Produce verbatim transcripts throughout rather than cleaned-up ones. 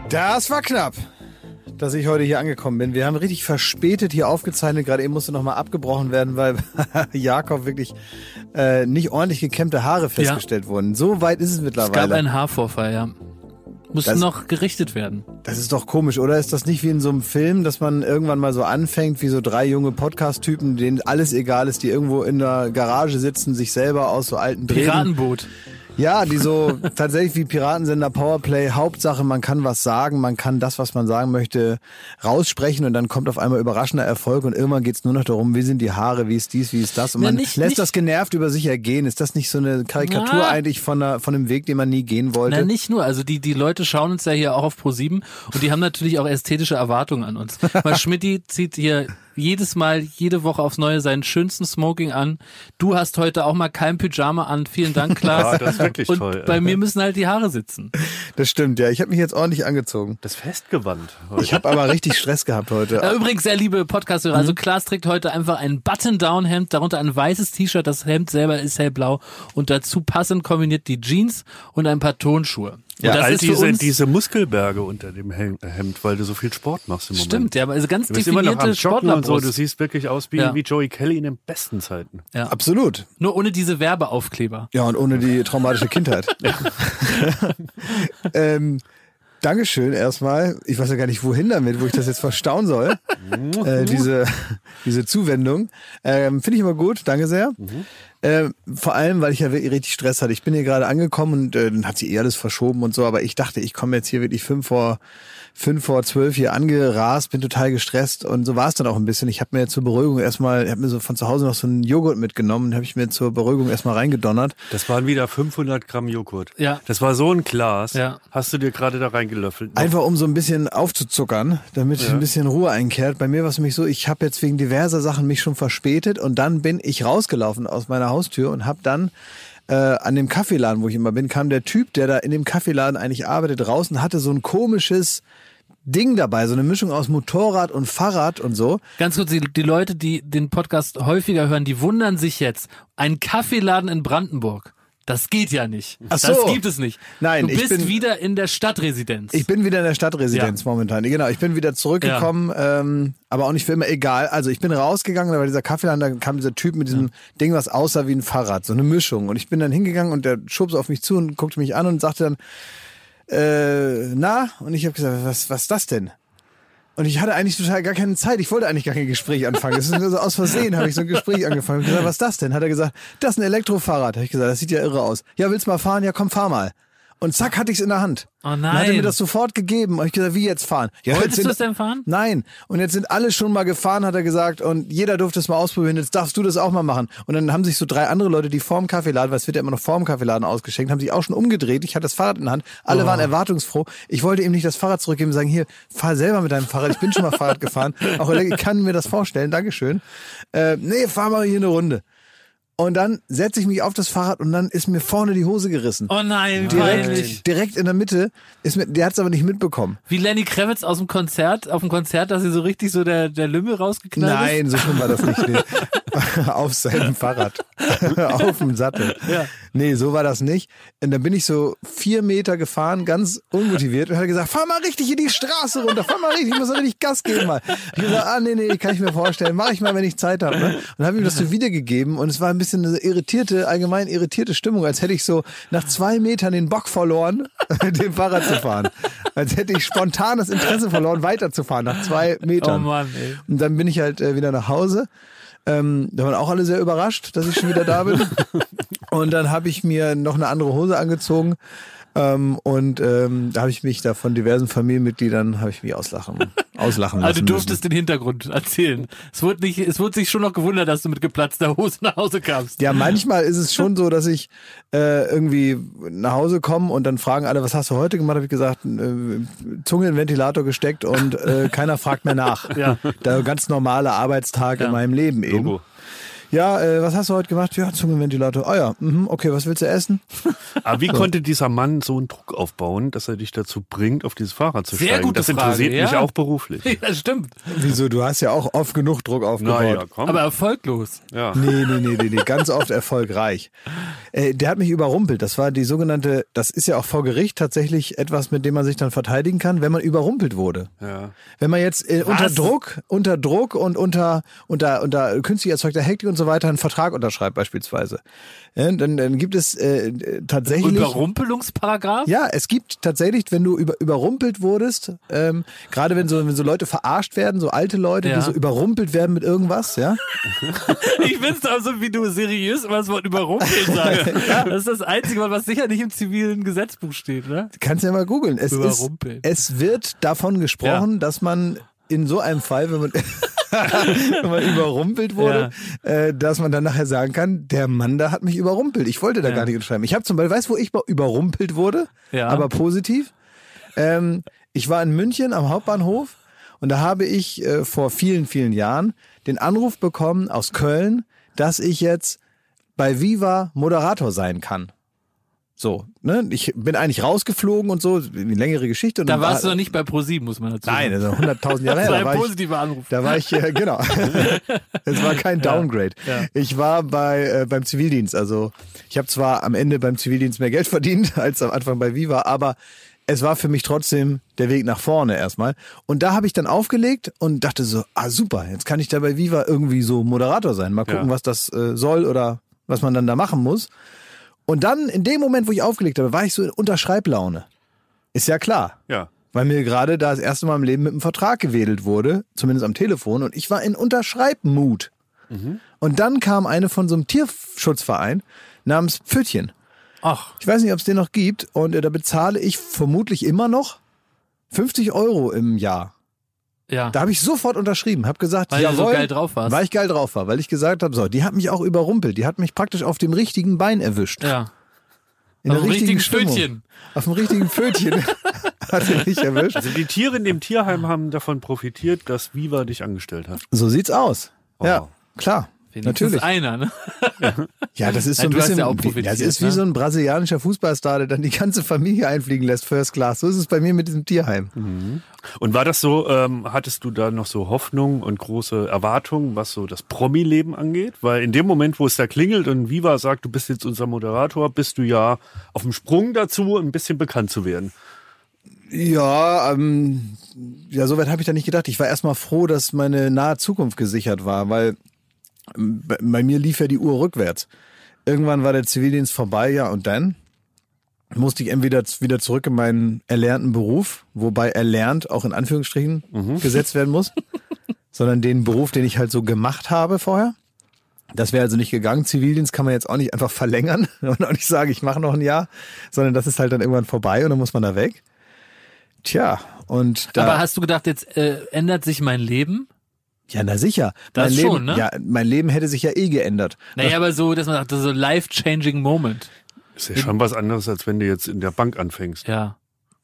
Das war knapp, dass ich heute hier angekommen bin. Wir haben richtig verspätet hier aufgezeichnet. Gerade eben musste nochmal abgebrochen werden, weil Jakob wirklich äh, nicht ordentlich gekämmte Haare festgestellt ja. wurden. So weit ist es mittlerweile. Es gab einen Haarvorfall, ja. Musste das, noch gerichtet werden. Das ist doch komisch, oder? Ist das nicht wie in so einem Film, dass man irgendwann mal so anfängt, wie so drei junge Podcast-Typen, denen alles egal ist, die irgendwo in der Garage sitzen, sich selber aus so alten Drehen... Piratenboot. Ja, die so tatsächlich wie Piratensender Powerplay, Hauptsache man kann was sagen, man kann das, was man sagen möchte, raussprechen und dann kommt auf einmal überraschender Erfolg und irgendwann geht's nur noch darum, wie sind die Haare, wie ist dies, wie ist das und man ja, nicht, lässt nicht, das genervt über sich ergehen. Ist das nicht so eine Karikatur na, eigentlich von, einer, von einem Weg, den man nie gehen wollte? Na, nicht nur, also die, die Leute schauen uns ja hier auch auf ProSieben und die haben natürlich auch ästhetische Erwartungen an uns. Weil Schmidti zieht hier jedes Mal, jede Woche aufs Neue seinen schönsten Smoking an. Du hast heute auch mal kein Pyjama an. Vielen Dank, Klaas. Ja, das ist wirklich und toll. Bei mir müssen halt die Haare sitzen. Das stimmt, ja. Ich habe mich jetzt ordentlich angezogen. Das Festgewand. Heute. Ich habe aber richtig Stress gehabt heute. Ja, übrigens, sehr liebe Podcast-Hörer, mhm. also Klaas trägt heute einfach ein Button-Down-Hemd, darunter ein weißes T-Shirt, das Hemd selber ist hellblau und dazu passend kombiniert die Jeans und ein paar Tonschuhe. Ja, das all ist diese, uns, diese Muskelberge unter dem Hemd, weil du so viel Sport machst im Moment. Stimmt, ja, aber also ganz du bist immer noch am definierte Joggen und so. Sportlerbrust. Du siehst wirklich aus wie, ja. wie Joey Kelly in den besten Zeiten. Ja. Absolut. Nur ohne diese Werbeaufkleber. Ja, und ohne die traumatische Kindheit. ähm, Dankeschön erstmal. Ich weiß ja gar nicht, wohin damit, wo ich das jetzt verstauen soll. äh, diese, diese Zuwendung. Ähm, Finde ich immer gut. Danke sehr. Mhm. Äh, vor allem, weil ich ja wirklich richtig Stress hatte. Ich bin hier gerade angekommen und äh, dann hat sie eh alles verschoben und so, aber ich dachte, ich komme jetzt hier wirklich fünf vor fünf vor zwölf hier angerast, bin total gestresst und so war es dann auch ein bisschen. Ich habe mir zur Beruhigung erstmal, ich habe mir so von zu Hause noch so einen Joghurt mitgenommen und habe ich mir zur Beruhigung erstmal reingedonnert. Das waren wieder fünfhundert Gramm Joghurt. Ja. Das war so ein Glas. Ja. Hast du dir gerade da reingelöffelt? Noch? Einfach um so ein bisschen aufzuzuckern, damit ja. ein bisschen Ruhe einkehrt. Bei mir war es nämlich so, ich habe jetzt wegen diverser Sachen mich schon verspätet und dann bin ich rausgelaufen aus meiner Haustür und habe dann äh, an dem Kaffeeladen, wo ich immer bin, kam der Typ, der da in dem Kaffeeladen eigentlich arbeitet, raus und hatte so ein komisches Ding dabei, so eine Mischung aus Motorrad und Fahrrad und so. Ganz kurz, die, die Leute, die den Podcast häufiger hören, die wundern sich jetzt. Ein Kaffeeladen in Brandenburg. Das geht ja nicht. Ach so. Das gibt es nicht. Nein, du ich bist bin, wieder in der Stadtresidenz. Ich bin wieder in der Stadtresidenz ja. momentan. Genau, ich bin wieder zurückgekommen, ja. ähm, aber auch nicht für immer. Egal. Also ich bin rausgegangen, da war dieser Kaffeeladen, da kam dieser Typ mit diesem ja. Ding, was aussah wie ein Fahrrad, so eine Mischung. Und ich bin dann hingegangen und der schubste auf mich zu und guckte mich an und sagte dann, äh, na? Und ich habe gesagt, was, was ist das denn? Und ich hatte eigentlich total gar keine Zeit. Ich wollte eigentlich gar kein Gespräch anfangen. Das ist nur so aus Versehen, habe ich so ein Gespräch angefangen. Ich gesagt, was ist das denn? Hat er gesagt, das ist ein Elektrofahrrad. Habe ich gesagt, das sieht ja irre aus. Ja, willst mal fahren? Ja, komm, fahr mal. Und zack, hatte ich es in der Hand. Oh nein. Dann hat er mir das sofort gegeben. Und ich gesagt, wie jetzt fahren? Ja, Wolltest jetzt du es denn fahren? Nein. Und jetzt sind alle schon mal gefahren, hat er gesagt. Und jeder durfte es mal ausprobieren. Jetzt darfst du das auch mal machen. Und dann haben sich so drei andere Leute, die vorm Kaffeeladen, weil es wird ja immer noch vorm Kaffeeladen ausgeschenkt, haben sich auch schon umgedreht. Ich hatte das Fahrrad in der Hand. Alle oh. waren erwartungsfroh. Ich wollte ihm nicht das Fahrrad zurückgeben und sagen, hier, fahr selber mit deinem Fahrrad. Ich bin schon mal Fahrrad gefahren. Auch ich kann mir das vorstellen. Dankeschön. Äh, nee, fahr mal hier eine Runde. Und dann setze ich mich auf das Fahrrad und dann ist mir vorne die Hose gerissen. Oh nein, direkt, peinlich. direkt in der Mitte. Ist mir, der hat es aber nicht mitbekommen. Wie Lenny Kravitz aus dem Konzert, auf dem Konzert, dass sie so richtig so der, der Lümmel rausgeknallt ist? Nein, so schlimm war das nicht. Nee. Auf seinem Fahrrad. Auf dem Sattel. Ja. Nee, so war das nicht. Und dann bin ich so vier Meter gefahren, ganz unmotiviert und hat gesagt, fahr mal richtig in die Straße runter, fahr mal richtig, ich muss mal richtig Gas geben mal. Ich habe gesagt, ah nee, nee, kann ich mir vorstellen, mache ich mal, wenn ich Zeit habe. Ne? Und dann habe ich ihm das so wiedergegeben und es war ein bisschen eine irritierte, allgemein irritierte Stimmung, als hätte ich so nach zwei Metern den Bock verloren, dem Fahrrad zu fahren. Als hätte ich spontan das Interesse verloren, weiterzufahren nach zwei Metern. Oh Mann, ey. Und dann bin ich halt äh, wieder nach Hause. Ähm, da waren auch alle sehr überrascht, dass ich schon wieder da bin. Und dann habe ich mir noch eine andere Hose angezogen. Ähm, und ähm, da habe ich mich da von diversen Familienmitgliedern habe ich mich auslachen, auslachen lassen. Also du durftest müssen. Den Hintergrund erzählen. Es wurde nicht, es wurde sich schon noch gewundert, dass du mit geplatzter Hose nach Hause kamst. Ja, manchmal ist es schon so, dass ich äh, irgendwie nach Hause komme und dann fragen alle, was hast du heute gemacht? Habe ich gesagt, äh, Zunge in den Ventilator gesteckt und äh, keiner fragt mehr nach. Ja. Der ganz normale Arbeitstag ja. in meinem Leben eben. Logo. Ja, äh, was hast du heute gemacht? Ja, Zungenventilator. Ah ja, mhm, okay, was willst du essen? Aber wie So. konnte dieser Mann so einen Druck aufbauen, dass er dich dazu bringt, auf dieses Fahrrad zu Sehr steigen? gute Das interessiert Frage, mich ja. auch beruflich. Ja, stimmt. Wieso, du hast ja auch oft genug Druck aufgebaut. Na ja, komm. Aber erfolglos. ja. Nee, nee, nee, nee, nee, ganz oft erfolgreich. Äh, der hat mich überrumpelt. Das war die sogenannte, das ist ja auch vor Gericht tatsächlich etwas, mit dem man sich dann verteidigen kann, wenn man überrumpelt wurde. Ja. Wenn man jetzt äh, unter Was? Druck, unter Druck und unter, unter, unter künstlich erzeugter Hektik und so weiter einen Vertrag unterschreibt beispielsweise, ja, dann, dann gibt es äh, tatsächlich... Überrumpelungsparagraf? Ja, es gibt tatsächlich, wenn du über, überrumpelt wurdest, ähm, gerade wenn so, wenn so Leute verarscht werden, so alte Leute, Ja. die so überrumpelt werden mit irgendwas, ja. Ich find's doch so, wie du seriös immer das Wort überrumpeln sagst. Das ist das einzige Wort, was sicher nicht im zivilen Gesetzbuch steht, ne? Kannst ja mal googeln. Es ist, Überrumpeln. es wird davon gesprochen, Ja. dass man in so einem Fall, wenn man, wenn man überrumpelt wurde, äh, dass man dann nachher sagen kann, der Mann da hat mich überrumpelt. Ich wollte da Ja. gar nicht unterschreiben. Ich habe zum Beispiel, weißt du, wo ich mal überrumpelt wurde? Ja. Aber positiv. Ähm, ich war in München am Hauptbahnhof und da habe ich äh, vor vielen, vielen Jahren den Anruf bekommen aus Köln, dass ich jetzt bei Viva Moderator sein kann. So, ne? Ich bin eigentlich rausgeflogen und so, eine längere Geschichte. Und Da dann warst du war, noch nicht bei ProSieben, muss man dazu sagen. Nein, also hunderttausend Jahre Das her. war Da ein war ich, positiver Anruf. da war ich, äh, genau. Es war kein Downgrade. ja. Ich war bei äh, beim Zivildienst. Also ich habe zwar am Ende beim Zivildienst mehr Geld verdient als am Anfang bei Viva, aber es war für mich trotzdem der Weg nach vorne erstmal. Und da habe ich dann aufgelegt und dachte so, ah super, jetzt kann ich da bei Viva irgendwie so Moderator sein. Mal gucken, Ja. was das äh, soll oder was man dann da machen muss. Und dann, in dem Moment, wo ich aufgelegt habe, war ich so in Unterschreiblaune. Ist ja klar. Ja. Weil mir gerade da das erste Mal im Leben mit einem Vertrag gewedelt wurde, zumindest am Telefon, und ich war in Unterschreibmut. Mhm. Und dann kam eine von so einem Tierschutzverein namens Pfötchen. Ach, Ich weiß nicht, ob es den noch gibt, und äh, da bezahle ich vermutlich immer noch fünfzig Euro im Jahr. ja. Da habe ich sofort unterschrieben, habe gesagt, Weil du jawohl, so geil drauf warst. weil ich geil drauf war, weil ich gesagt habe, so, die hat mich auch überrumpelt, die hat mich praktisch auf dem richtigen Bein erwischt. ja. In Auf der dem richtigen Stimmung. Pfötchen. Auf dem richtigen Pfötchen hat sie mich erwischt. Also die Tiere in dem Tierheim haben davon profitiert, dass Viva dich angestellt hat. So sieht's aus. Oh. Ja, klar. Wenigstens Natürlich. einer, ne? Ja, das ist so Nein, ein du hast bisschen, ja auch wie- profitiert, das ist wie ne? so ein brasilianischer Fußballstar, der dann die ganze Familie einfliegen lässt, First Class. So ist es bei mir mit diesem Tierheim. Und war das so, ähm, hattest du da noch so Hoffnung und große Erwartungen, was so das Promi-Leben angeht? Weil in dem Moment, wo es da klingelt und Viva sagt, du bist jetzt unser Moderator, bist du ja auf dem Sprung dazu, ein bisschen bekannt zu werden. Ja, ähm, ja, soweit habe ich da nicht gedacht. Ich war erstmal froh, dass meine nahe Zukunft gesichert war, weil ähm, bei, bei mir lief ja die Uhr rückwärts. Irgendwann war der Zivildienst vorbei, ja, und dann musste ich entweder z- wieder zurück in meinen erlernten Beruf, wobei erlernt auch in Anführungsstrichen gesetzt werden muss, sondern den Beruf, den ich halt so gemacht habe vorher. Das wäre also nicht gegangen. Zivildienst kann man jetzt auch nicht einfach verlängern und auch nicht sagen, ich mache noch ein Jahr, sondern das ist halt dann irgendwann vorbei und dann muss man da weg. Tja, und da... Aber hast du gedacht, jetzt äh, ändert sich mein Leben? Ja, na sicher. Das mein Leben, schon, ne? Ja, mein Leben hätte sich ja eh geändert. Naja, aber so, dass man sagt, das ist so life-changing Moment. Ist ja schon was anderes, als wenn du jetzt in der Bank anfängst. Ja.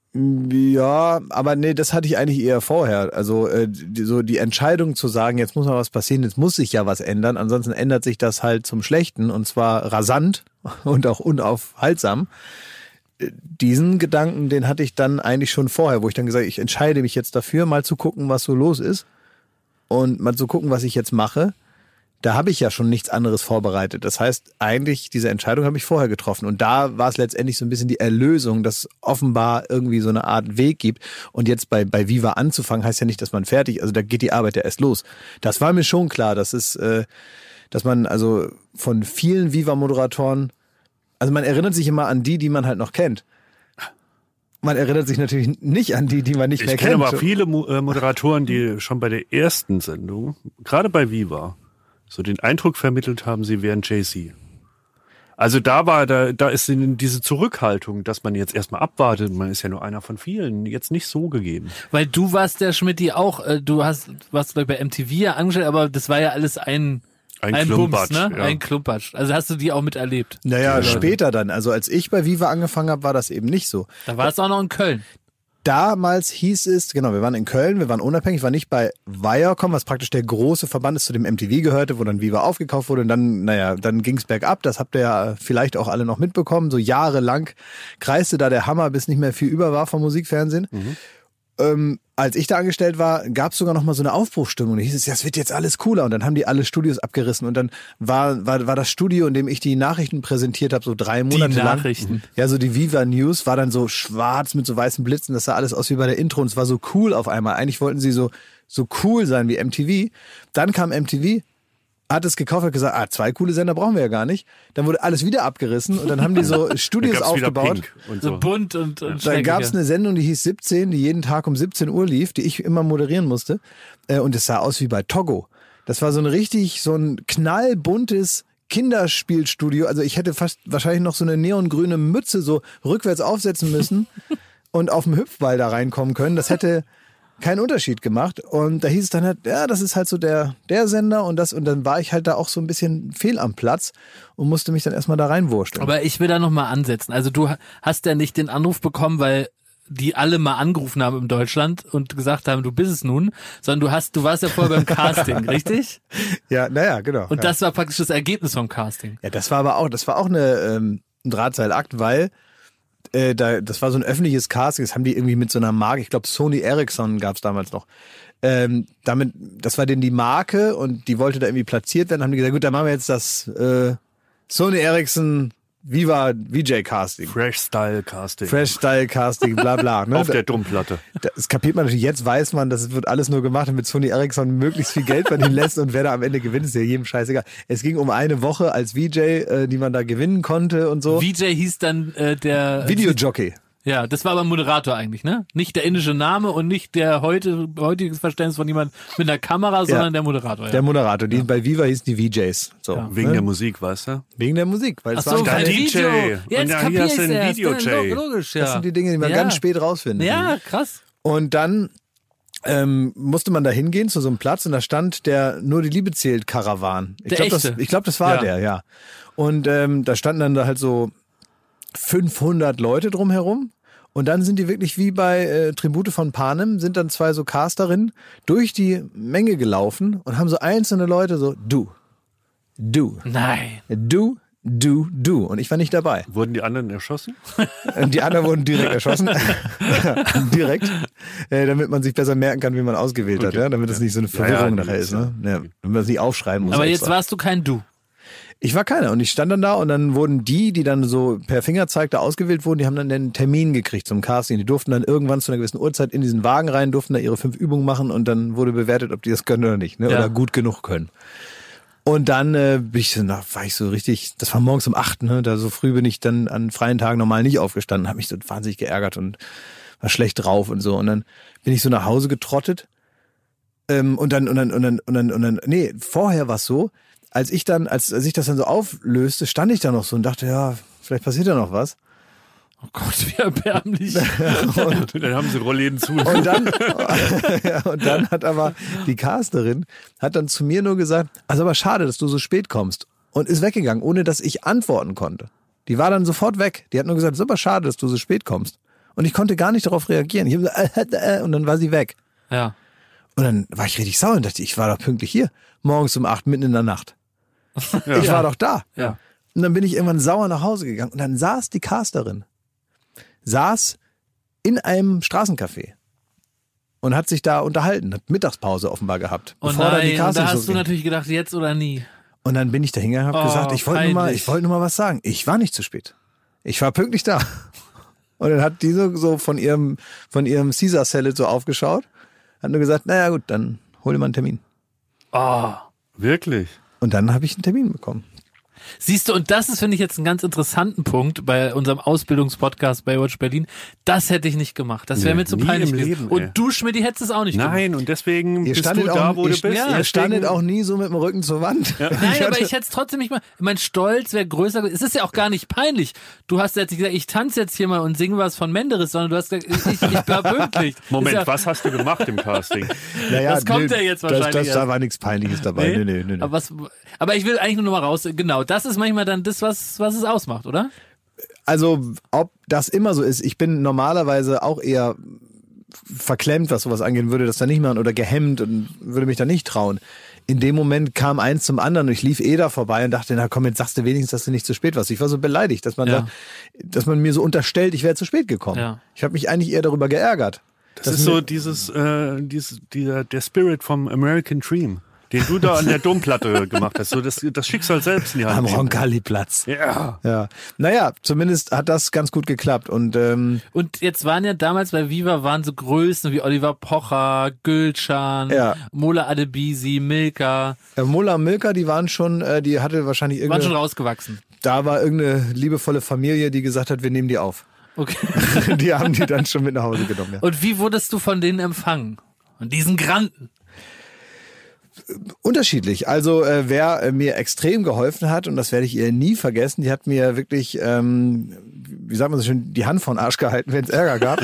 Ja, aber nee, das hatte ich eigentlich eher vorher. Also äh, die, so die Entscheidung zu sagen, jetzt muss mal was passieren, jetzt muss sich ja was ändern, ansonsten ändert sich das halt zum Schlechten und zwar rasant und auch unaufhaltsam. Äh, Diesen Gedanken, den hatte ich dann eigentlich schon vorher, wo ich dann gesagt habe, ich entscheide mich jetzt dafür, mal zu gucken, was so los ist und mal zu gucken, was ich jetzt mache. Da habe ich ja schon nichts anderes vorbereitet. Das heißt, eigentlich, diese Entscheidung habe ich vorher getroffen. Und da war es letztendlich so ein bisschen die Erlösung, dass offenbar irgendwie so eine Art Weg gibt. Und jetzt bei, bei Viva anzufangen, heißt ja nicht, dass man fertig, also da geht die Arbeit ja erst los. Das war mir schon klar, dass es, äh, dass man also von vielen Viva-Moderatoren, also man erinnert sich immer an die, die man halt noch kennt. Man erinnert sich natürlich nicht an die, die man nicht Ich mehr kenne kennt. aber viele Mo- äh, Moderatoren, die schon bei der ersten Sendung, gerade bei Viva, so den Eindruck vermittelt haben, sie wären Jay-Z. Also da war, da, da ist diese Zurückhaltung, dass man jetzt erstmal abwartet, man ist ja nur einer von vielen, jetzt nicht so gegeben. Weil du warst der Schmidti auch, äh, du hast, warst glaub ich, bei M T V ja angestellt, aber das war ja alles ein, Ein ein Klumpatsch, Bums, ne? ja. Ein Klumpatsch. Also hast du die auch miterlebt. Naja, Die Leute. später dann. Also als ich bei Viva angefangen habe, war das eben nicht so. Da war es auch noch in Köln. damals hieß es, genau, wir waren in Köln, wir waren unabhängig, war nicht bei Viacom, was praktisch der große Verband ist, zu dem M T V gehörte, wo dann Viva aufgekauft wurde und dann, naja, dann ging's bergab, das habt ihr ja vielleicht auch alle noch mitbekommen, so jahrelang kreiste da der Hammer, bis nicht mehr viel über war vom Musikfernsehen. Mhm. Ähm, als ich da angestellt war, gab es sogar noch mal so eine Aufbruchsstimmung. Da hieß es, ja, es wird jetzt alles cooler. Und dann haben die alle Studios abgerissen. Und dann war war, war das Studio, in dem ich die Nachrichten präsentiert habe, so drei Monate die lang. Nachrichten. Ja, so die Viva News war dann so schwarz mit so weißen Blitzen. Das sah alles aus wie bei der Intro. Und es war so cool auf einmal. Eigentlich wollten sie so so cool sein wie M T V. Dann kam M T V, hat es gekauft, hat gesagt, ah, zwei coole Sender brauchen wir ja gar nicht. Dann wurde alles wieder abgerissen und dann haben die so Studios aufgebaut. Und so. so bunt und, und Da gab es eine Sendung, die hieß siebzehn, die jeden Tag um siebzehn Uhr lief, die ich immer moderieren musste. Und es sah aus wie bei Togo. Das war so ein richtig, so ein knallbuntes Kinderspielstudio. Also ich hätte fast wahrscheinlich noch so eine neongrüne Mütze so rückwärts aufsetzen müssen und auf dem Hüpfball da reinkommen können. Das hätte keinen Unterschied gemacht. Und da hieß es dann halt, ja, das ist halt so der, der Sender und das, und dann war ich halt da auch so ein bisschen fehl am Platz und musste mich dann erstmal da reinwursteln. Aber ich will da nochmal ansetzen. Also du hast ja nicht den Anruf bekommen, weil die alle mal angerufen haben in Deutschland und gesagt haben, du bist es nun, sondern du hast, du warst ja vorher beim Casting, richtig? Ja, naja, genau. Und ja. das war praktisch das Ergebnis vom Casting. Ja, das war aber auch, das war auch eine, ähm, ein Drahtseilakt, weil Äh, da, das war so ein öffentliches Casting, das haben die irgendwie mit so einer Marke, ich glaube Sony Ericsson gab es damals noch. Ähm, damit, das war denen die Marke und die wollte da irgendwie platziert werden, haben die gesagt, gut, dann machen wir jetzt das äh, Sony Ericsson Viva V J Casting. Fresh Style Casting. Fresh Style Casting, bla bla. Ne? Auf der Domplatte. Das kapiert man natürlich, jetzt weiß man, das wird alles nur gemacht, damit Sony Ericsson möglichst viel Geld verdienen lässt und wer da am Ende gewinnt, ist ja jedem scheißegal. Es ging um eine Woche als V J, äh, die man da gewinnen konnte und so. V J hieß dann äh, der... Videojockey. Ja, das war aber Moderator eigentlich, ne? Nicht der indische Name und nicht der heute heutiges Verständnis von jemand mit einer Kamera, sondern ja, der Moderator. Ja. Der Moderator, die ja. bei Viva hießen die V Js. So, ja. Wegen ne? der Musik, weißt du? Wegen der Musik, weil Ach es so, war ein ein D J. Jetzt und hier hast du ein Video-J. Logisch, ja. Das sind die Dinge, die man ja. ganz spät rausfindet. Ja, krass. Und dann ähm, musste man da hingehen zu so einem Platz und da stand der Nur die Liebe zählt Karawan. Ich glaube, das, ich glaub, das war ja. der, ja. Und ähm, da standen dann da halt so fünfhundert Leute drumherum. Und dann sind die wirklich wie bei äh, Tribute von Panem, sind dann zwei so Casterinnen durch die Menge gelaufen und haben so einzelne Leute so, du, du, nein, du, du, du. Und ich war nicht dabei. Wurden die anderen erschossen? Die anderen wurden direkt erschossen. direkt. Äh, damit man sich besser merken kann, wie man ausgewählt okay. hat. Ja? Damit es ja. nicht so eine Verwirrung ja, ja, nachher ist. Ne? Ja, damit man es nicht aufschreiben muss. Aber extra. Jetzt warst du kein Du. Ich war keiner und ich stand dann da und dann wurden die, die dann so per Fingerzeig da ausgewählt wurden, die haben dann einen Termin gekriegt zum Casting. Die durften dann irgendwann zu einer gewissen Uhrzeit in diesen Wagen rein, durften da ihre fünf Übungen machen und dann wurde bewertet, ob die das können oder nicht, ne? Ja. Oder gut genug können. Und dann äh, bin ich so, na, war ich so richtig, das war morgens um acht, ne? Da so früh bin ich dann an freien Tagen normal nicht aufgestanden, habe mich so wahnsinnig geärgert und war schlecht drauf und so. Und dann bin ich so nach Hause getrottet ähm, und dann und dann und dann und dann und dann, nee, vorher war es so. Als ich dann, als, als ich das dann so auflöste, stand ich da noch so und dachte, ja, vielleicht passiert da noch was. Oh Gott, wie erbärmlich. und dann haben sie Rollläden zu. Und dann, ja, und dann hat aber die Casterin hat dann zu mir nur gesagt, also aber schade, dass du so spät kommst. Und ist weggegangen, ohne dass ich antworten konnte. Die war dann sofort weg. Die hat nur gesagt, es ist aber schade, dass du so spät kommst. Und ich konnte gar nicht darauf reagieren. Ich hab gesagt, äh, äh, äh, und dann war sie weg. Ja. Und dann war ich richtig sauer und dachte, ich war doch pünktlich hier. Morgens um acht, mitten in der Nacht. Ja. Ich war doch da. Ja. Und dann bin ich irgendwann sauer nach Hause gegangen und dann saß die Casterin, saß in einem Straßencafé und hat sich da unterhalten, hat Mittagspause offenbar gehabt. Oh bevor nein, dann die Casting da hast so du ging. natürlich gedacht, jetzt oder nie. Und dann bin ich da hingegangen und habe oh, gesagt, ich wollte nur mal, ich wollte nur mal was sagen. Ich war nicht zu spät. Ich war pünktlich da. Und dann hat die so, so von ihrem, von ihrem Caesar Salad so aufgeschaut, hat nur gesagt, naja gut, dann hol dir mal einen Termin. Oh. Wirklich? Und dann habe ich einen Termin bekommen. Siehst du, und das ist, finde ich, jetzt einen ganz interessanten Punkt bei unserem Ausbildungspodcast Baywatch Berlin. Das hätte ich nicht gemacht. Das wäre Nee, mir zu nie peinlich im gewesen. Leben, ey. Und du, Schmidti, hättest es auch nicht gemacht. Nein, und deswegen Ihr bist du standet da, auch, wo ihr, du bist. ja, ihr Deswegen- standet auch nie so mit dem Rücken zur Wand. Ja. Nein, Ich aber hatte- ich hätte es trotzdem nicht mal. Mein Stolz wäre größer. Es ist ja auch gar nicht peinlich. Du hast jetzt nicht gesagt, ich tanze jetzt hier mal und singe was von Menderes, sondern du hast gesagt, ich, ich, ich war pünktlich. Moment, Ist ja, was hast du gemacht im Casting? Naja, das kommt nee, ja jetzt das, wahrscheinlich das, Da erst. war nichts Peinliches dabei. Nee, nee, nee, nee. Aber, was, aber ich will eigentlich nur noch mal raus. Genau, das ist manchmal dann das, was, was es ausmacht, oder? Also, ob das immer so ist, ich bin normalerweise auch eher verklemmt, was sowas angehen würde, das dann nicht machen oder gehemmt und würde mich da nicht trauen. In dem Moment kam eins zum anderen und ich lief eh da vorbei und dachte, na komm, jetzt sagst du wenigstens, dass du nicht zu spät warst. Ich war so beleidigt, dass man Ja. da, dass man mir so unterstellt, ich wäre zu spät gekommen. Ja. Ich habe mich eigentlich eher darüber geärgert. Das ist so dieses, äh, dieses, dieser, der Spirit vom American Dream, den du da an der Domplatte gemacht hast. So das, das Schicksal selbst in die Hand Am nehmen. Roncalli-Platz. Ja. Ja. Naja, zumindest hat das ganz gut geklappt. Und ähm, Und jetzt waren ja damals bei Viva waren so Größen wie Oliver Pocher, Gülcan, Ja. Mola Adebisi, Milka, äh, Mola und Milka, die waren schon, äh, die hatte wahrscheinlich waren schon irgendeine, rausgewachsen. da war irgendeine liebevolle Familie, die gesagt hat, wir nehmen die auf. Okay. Die haben die dann schon mit nach Hause genommen. Ja. Und wie wurdest du von denen empfangen? Und diesen Granden? Unterschiedlich. Also äh, wer äh, mir extrem geholfen hat, und das werde ich ihr nie vergessen, die hat mir wirklich, ähm, wie sagt man so schön, die Hand von Arsch gehalten, wenn es Ärger gab.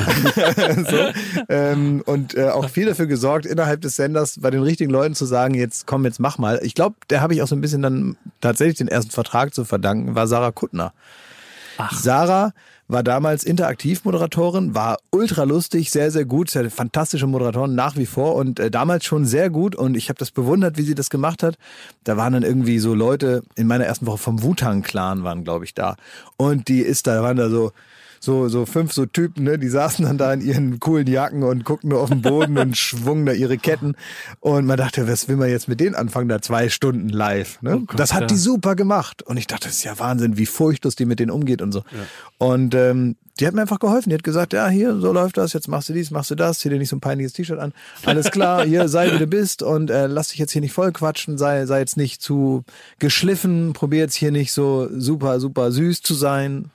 so. ähm, und äh, auch viel dafür gesorgt, innerhalb des Senders bei den richtigen Leuten zu sagen, jetzt komm, jetzt mach mal. Ich glaube, der habe ich auch so ein bisschen dann tatsächlich den ersten Vertrag zu verdanken, war Sarah Kuttner. Ach. Sarah war damals Interaktivmoderatorin, war ultra lustig, sehr, sehr gut, sehr fantastische Moderatorin nach wie vor und äh, damals schon sehr gut und ich habe das bewundert, wie sie das gemacht hat. Da waren dann irgendwie so Leute in meiner ersten Woche vom Wu-Tang-Clan waren, glaube ich, da und die ist da, waren da so so so fünf so Typen, ne, die saßen dann da in ihren coolen Jacken und guckten nur auf den Boden und schwungen da ihre Ketten und man dachte, was will man jetzt mit denen anfangen, da zwei Stunden live, ne? Oh Gott, das hat ja. die super gemacht und ich dachte, das ist ja Wahnsinn, wie furchtlos die mit denen umgeht und so. Ja. Und ähm, die hat mir einfach geholfen. Die hat gesagt, ja, hier, so läuft das, jetzt machst du dies, machst du das, zieh dir nicht so ein peinliches T-Shirt an. Alles klar, hier, sei wie du bist und äh, lass dich jetzt hier nicht voll quatschen, sei, sei jetzt nicht zu geschliffen, probier jetzt hier nicht so super, super süß zu sein.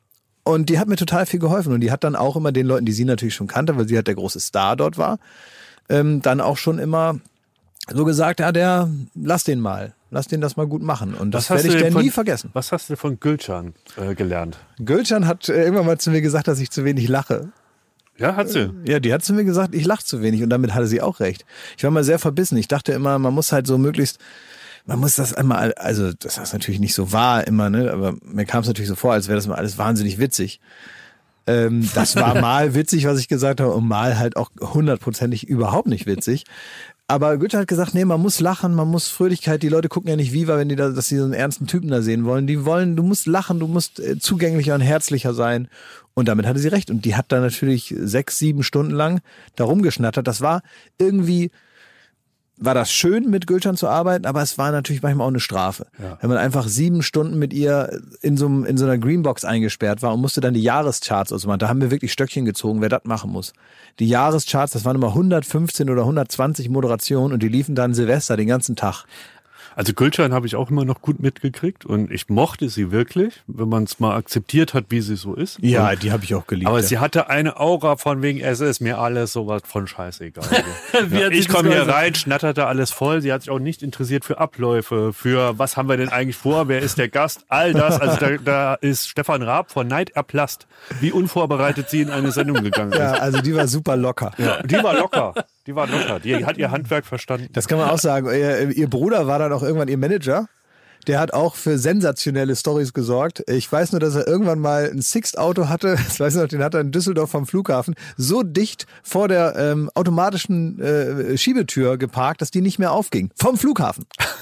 Und die hat mir total viel geholfen und die hat dann auch immer den Leuten, die sie natürlich schon kannte, weil sie halt der große Star dort war, ähm, dann auch schon immer so gesagt, ja, der, lass den mal. Lass den das mal gut machen. Und das werde ich denn nie vergessen. Was hast du von Gülcan äh, gelernt? Gülcan hat äh, irgendwann mal zu mir gesagt, dass ich zu wenig lache. Ja, hat sie. Ja, die hat zu mir gesagt, ich lache zu wenig. Und damit hatte sie auch recht. Ich war mal sehr verbissen. Ich dachte immer, man muss halt so möglichst, man muss das einmal, also das ist natürlich nicht so wahr immer, ne? Aber mir kam es natürlich so vor, als wäre das mal alles wahnsinnig witzig. Ähm, das war mal witzig, was ich gesagt habe, und mal halt auch hundertprozentig überhaupt nicht witzig. Aber Goethe hat gesagt, nee, man muss lachen, man muss Fröhlichkeit. Die Leute gucken ja nicht Viva, wenn die da, dass sie so einen ernsten Typen da sehen wollen. Die wollen, du musst lachen, du musst äh, zugänglicher und herzlicher sein. Und damit hatte sie recht. Und die hat da natürlich sechs, sieben Stunden lang da rumgeschnattert. Das war irgendwie, war das schön, mit Gülcan zu arbeiten, aber es war natürlich manchmal auch eine Strafe. Ja. Wenn man einfach sieben Stunden mit ihr in so, in so einer Greenbox eingesperrt war und musste dann die Jahrescharts ausmachen. Da haben wir wirklich Stöckchen gezogen, wer das machen muss. Die Jahrescharts, das waren immer hundertfünfzehn oder hundertzwanzig Moderationen und die liefen dann Silvester den ganzen Tag. Also Gülcan habe ich auch immer noch gut mitgekriegt und ich mochte sie wirklich, wenn man es mal akzeptiert hat, wie sie so ist. Ja, und, die habe ich auch geliebt. Aber ja. sie hatte eine Aura von wegen, es ist mir alles sowas von scheißegal. ja, ich komme hier rein, schnatterte alles voll. Sie hat sich auch nicht interessiert für Abläufe, für was haben wir denn eigentlich vor, wer ist der Gast, all das. Also da, da ist Stefan Raab vor Neid erblasst, wie unvorbereitet sie in eine Sendung gegangen ist. Ja, also die war super locker. Ja, die war locker. Die war locker. Die hat ihr Handwerk verstanden. Das kann man auch sagen. Ihr, ihr Bruder war dann auch irgendwann ihr Manager. Der hat auch für sensationelle Storys gesorgt. Ich weiß nur, dass er irgendwann mal ein Sixt-Auto hatte. Das weiß ich noch, den hat er in Düsseldorf vom Flughafen so dicht vor der ähm, automatischen äh, Schiebetür geparkt, dass die nicht mehr aufging. Vom Flughafen.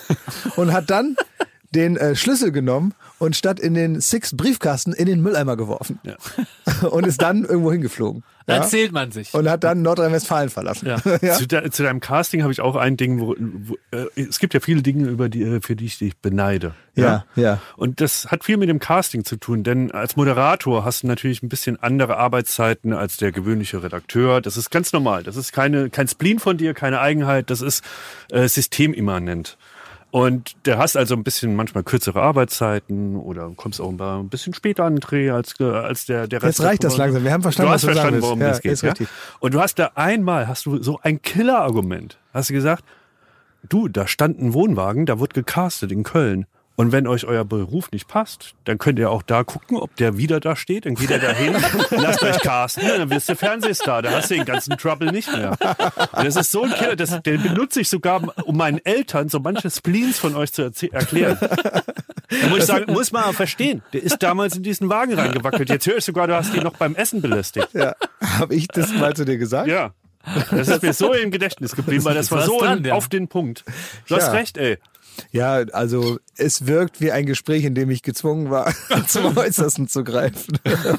Und hat dann den äh, Schlüssel genommen und statt in den Sixt-Briefkasten in den Mülleimer geworfen. Ja. Und ist dann irgendwo hingeflogen. Da ja? erzählt man sich. Und hat dann Nordrhein-Westfalen verlassen. Ja. ja. Zu, de, zu deinem Casting habe ich auch ein Ding, wo, wo äh, es gibt ja viele Dinge, über die, für die ich dich beneide. Ja, ja, ja. Und das hat viel mit dem Casting zu tun, denn als Moderator hast du natürlich ein bisschen andere Arbeitszeiten als der gewöhnliche Redakteur. Das ist ganz normal. Das ist keine, kein Spleen von dir, keine Eigenheit. Das ist äh, systemimmanent. Und der hast also ein bisschen manchmal kürzere Arbeitszeiten oder kommst auch ein bisschen später an den Dreh als, als der, der Rest. Jetzt reicht das langsam. Wir haben verstanden, du hast was du verstanden, sagen worum willst. das Ja, geht. Ja? Und du hast da einmal, hast du so ein Killer-Argument. Hast du gesagt, du, da stand ein Wohnwagen, da wurde gecastet in Köln. Und wenn euch euer Beruf nicht passt, dann könnt ihr auch da gucken, ob der wieder da steht. Dann geht ihr da hin, lasst euch casten, dann wirst du Fernsehstar. Da hast du den ganzen Trouble nicht mehr. Und das ist so ein Killer, das, den benutze ich sogar, um meinen Eltern so manche Spleens von euch zu erklären. Da muss ich sagen, muss man aber verstehen. Der ist damals in diesen Wagen reingewackelt. Jetzt höre ich sogar, du hast ihn noch beim Essen belästigt. Ja. Habe ich das mal zu dir gesagt? Ja. Das ist mir so im Gedächtnis geblieben, weil das war so dran, in, ja. auf den Punkt. Du hast Ja. recht, ey. Ja, also es wirkt wie ein Gespräch, in dem ich gezwungen war, zum Äußersten zu greifen.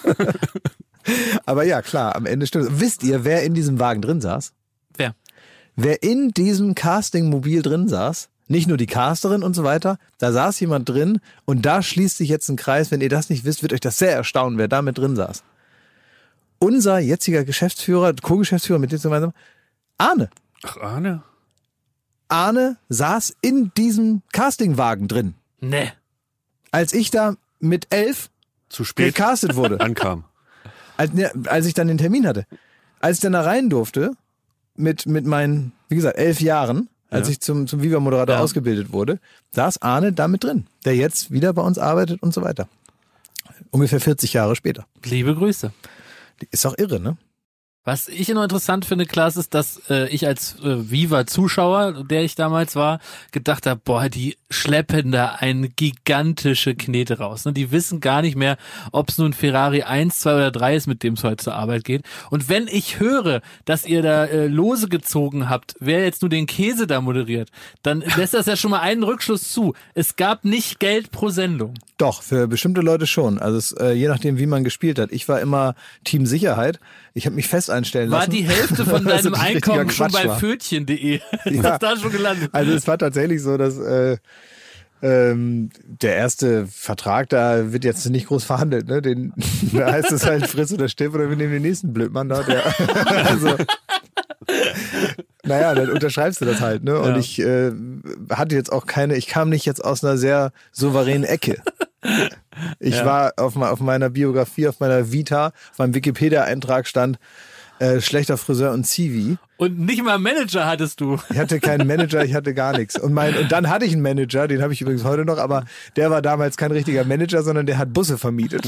Aber ja, klar, am Ende stimmt es. Wisst ihr, wer in diesem Wagen drin saß? Wer? Wer in diesem Casting-Mobil drin saß? Nicht nur die Casterin und so weiter, da saß jemand drin und da schließt sich jetzt ein Kreis. Wenn ihr das nicht wisst, wird euch das sehr erstaunen, wer da mit drin saß. Unser jetziger Geschäftsführer, Co-Geschäftsführer mit dem gemeinsam, Arne. Ach, Arne. Arne saß in diesem Castingwagen drin. Nee. Als ich da mit elf Zu spät gecastet wurde, ankam. als, ne, als ich dann den Termin hatte, als ich dann da rein durfte, mit, mit meinen, wie gesagt, elf Jahren, als Ja. ich zum, zum Viva-Moderator Ja. ausgebildet wurde, saß Arne da mit drin, der jetzt wieder bei uns arbeitet und so weiter. Ungefähr vierzig Jahre später. Liebe Grüße. Ist auch irre, ne? Was ich noch interessant finde, Klaas, ist, dass äh, ich als äh, Viva-Zuschauer, der ich damals war, gedacht habe, boah, die schleppen da eine gigantische Knete raus. Ne? Die wissen gar nicht mehr, ob es nun Ferrari eins, zwei oder drei ist, mit dem es heute zur Arbeit geht. Und wenn ich höre, dass ihr da äh, Lose gezogen habt, wer jetzt nur den Käse da moderiert, dann lässt das ja schon mal einen Rückschluss zu. Es gab nicht Geld pro Sendung. Doch, für bestimmte Leute schon. Also es, äh, je nachdem, wie man gespielt hat. Ich war immer Team Sicherheit. Ich habe mich fest einstellen War lassen. die Hälfte von dass deinem das richtiger Einkommen schon Quatsch bei war. Pfötchen punkt de? Ist Ja. das da schon gelandet? Also es war tatsächlich so, dass äh, ähm, der erste Vertrag, da wird jetzt nicht groß verhandelt. Ne? Den, da heißt es halt friss oder stirb oder wir nehmen den nächsten Blödmann da. Der, also, naja, dann unterschreibst du das halt. Ne? Und Ja. ich äh, hatte jetzt auch keine, ich kam nicht jetzt aus einer sehr souveränen Ecke. Ich Ja. war auf, auf meiner Biografie, auf meiner Vita, auf meinem Wikipedia-Eintrag stand äh, schlechter Friseur und Zivi. Und nicht mal Manager hattest du. Ich hatte keinen Manager, ich hatte gar nichts. Und, mein, und dann hatte ich einen Manager, den habe ich übrigens heute noch, aber der war damals kein richtiger Manager, sondern der hat Busse vermietet.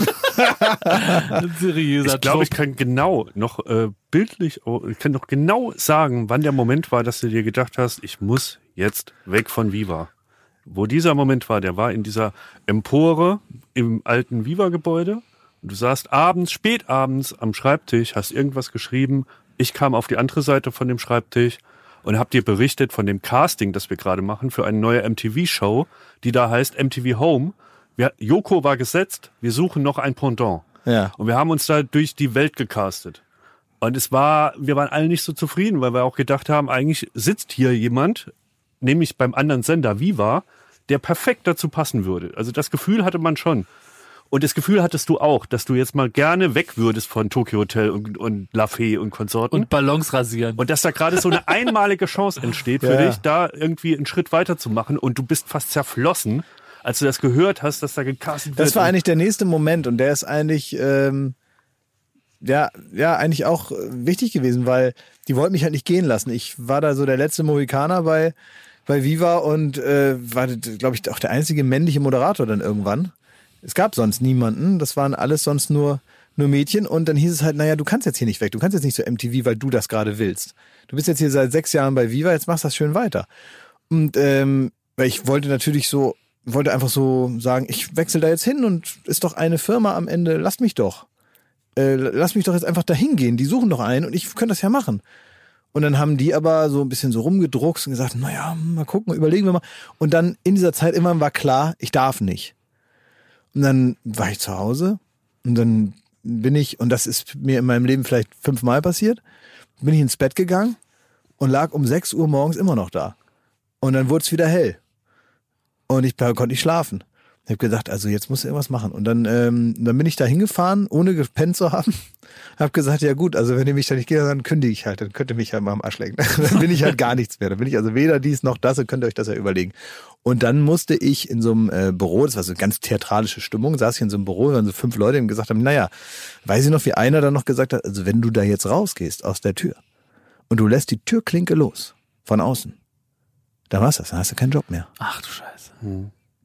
Ein seriöser Ich glaube, ich Trupp. kann genau noch äh, bildlich, oh, ich kann noch genau sagen, wann der Moment war, dass du dir gedacht hast, ich muss jetzt weg von Viva. Wo dieser Moment war, der war in dieser Empore im alten Viva-Gebäude. Und du saßt abends, spät abends am Schreibtisch, hast irgendwas geschrieben. Ich kam auf die andere Seite von dem Schreibtisch und habe dir berichtet von dem Casting, das wir gerade machen für eine neue M T V-Show, die da heißt M T V Home. Wir, Joko war gesetzt, wir suchen noch ein Pendant. Ja. Und wir haben uns da durch die Welt gecastet. Und es war, wir waren alle nicht so zufrieden, weil wir auch gedacht haben, eigentlich sitzt hier jemand, nämlich beim anderen Sender Viva, der perfekt dazu passen würde. Also das Gefühl hatte man schon. Und das Gefühl hattest du auch, dass du jetzt mal gerne weg würdest von Tokyo Hotel und, und La Fee und Konsorten. Und Ballons rasieren. Und dass da gerade so eine einmalige Chance entsteht für Ja. dich, da irgendwie einen Schritt weiter zu machen. Und du bist fast zerflossen, als du das gehört hast, dass da gecastet wird. Das war eigentlich der nächste Moment und der ist eigentlich, ähm, ja, ja, eigentlich auch äh, wichtig gewesen, weil die wollten mich halt nicht gehen lassen. Ich war da so der letzte Mohikaner bei, bei Viva und äh, war, glaube ich, auch der einzige männliche Moderator dann irgendwann. Es gab sonst niemanden, das waren alles sonst nur, nur Mädchen und dann hieß es halt, naja, du kannst jetzt hier nicht weg, du kannst jetzt nicht zu M T V, weil du das gerade willst. Du bist jetzt hier seit sechs Jahren bei Viva, jetzt machst du das schön weiter. Und ähm, weil ich wollte natürlich so, wollte einfach so sagen, ich wechsle da jetzt hin und ist doch eine Firma am Ende, lasst mich doch. Äh, lass mich doch jetzt einfach da hingehen, die suchen doch einen und ich könnte das ja machen. Und dann haben die aber so ein bisschen so rumgedruckst und gesagt, naja, mal gucken, überlegen wir mal. Und dann in dieser Zeit immer war klar, ich darf nicht. Und dann war ich zu Hause und dann bin ich, und das ist mir in meinem Leben vielleicht fünfmal passiert, bin ich ins Bett gegangen und lag um sechs Uhr morgens immer noch da. Und dann wurde es wieder hell. Und ich konnte nicht schlafen. Ich habe gedacht, also jetzt muss ich irgendwas machen. Und dann, ähm, dann bin ich da hingefahren, ohne gepennt zu haben. Habe gesagt, ja gut, also wenn ihr mich da nicht geht, dann kündige ich halt. Dann könnt ihr mich halt mal am Arsch lecken. Dann bin ich halt gar nichts mehr. Dann bin ich also weder dies noch das. Dann könnt ihr euch das ja überlegen. Und dann musste ich in so einem äh, Büro, das war so eine ganz theatralische Stimmung, saß ich in so einem Büro, waren so fünf Leute, die gesagt haben, naja, weiß ich noch, wie einer dann noch gesagt hat, also wenn du da jetzt rausgehst aus der Tür und du lässt die Türklinke los, von außen, dann war's das, dann hast du keinen Job mehr. Ach du Scheiße. Hm.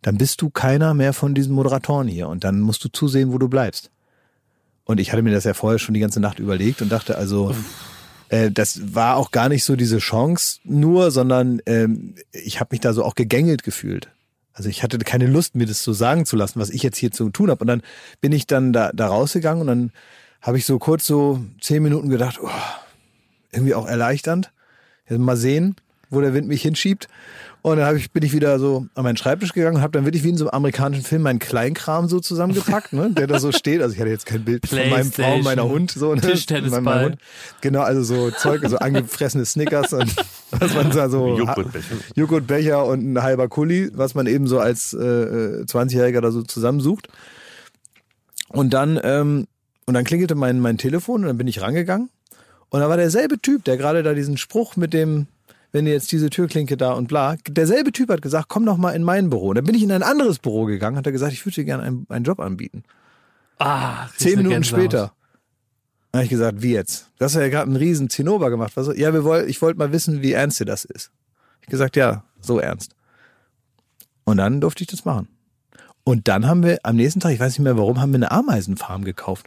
dann bist du keiner mehr von diesen Moderatoren hier und dann musst du zusehen, wo du bleibst. Und ich hatte mir das ja vorher schon die ganze Nacht überlegt und dachte also, äh, das war auch gar nicht so diese Chance nur, sondern ähm, ich habe mich da so auch gegängelt gefühlt. Also ich hatte keine Lust, mir das so sagen zu lassen, was ich jetzt hier zu tun habe. Und dann bin ich dann da, da rausgegangen und dann habe ich so kurz so zehn Minuten gedacht, oh, irgendwie auch erleichternd. Jetzt mal sehen, wo der Wind mich hinschiebt. Und dann hab ich, bin ich wieder so an meinen Schreibtisch gegangen und habe dann wirklich wie in so einem amerikanischen Film meinen Kleinkram so zusammengepackt, ne, der da so steht. Also ich hatte jetzt kein Bild von meinem Frau, meiner Hund. So, ne? Tischtennisball. Hund. Genau, also so Zeug, so angefressene Snickers und was man da so... Joghurtbecher. Joghurtbecher und ein halber Kuli, was man eben so als äh, zwanzigjähriger da so zusammensucht. Und dann, ähm, und dann klingelte mein, mein Telefon und dann bin ich rangegangen. Und da war derselbe Typ, der gerade da diesen Spruch mit dem... wenn ihr jetzt diese Türklinke da und bla. Derselbe Typ hat gesagt, komm doch mal in mein Büro. Und dann bin ich in ein anderes Büro gegangen, hat er gesagt, ich würde dir gerne einen, einen Job anbieten. Ah, Zehn Minuten später. Dann habe ich gesagt, wie jetzt? Du hast ja gerade einen riesen Zinnober gemacht. Was? Ja, wir wollt, ich wollte mal wissen, wie ernst dir das ist. Ich habe gesagt, ja, so ernst. Und dann durfte ich das machen. Und dann haben wir am nächsten Tag, ich weiß nicht mehr warum, haben wir eine Ameisenfarm gekauft.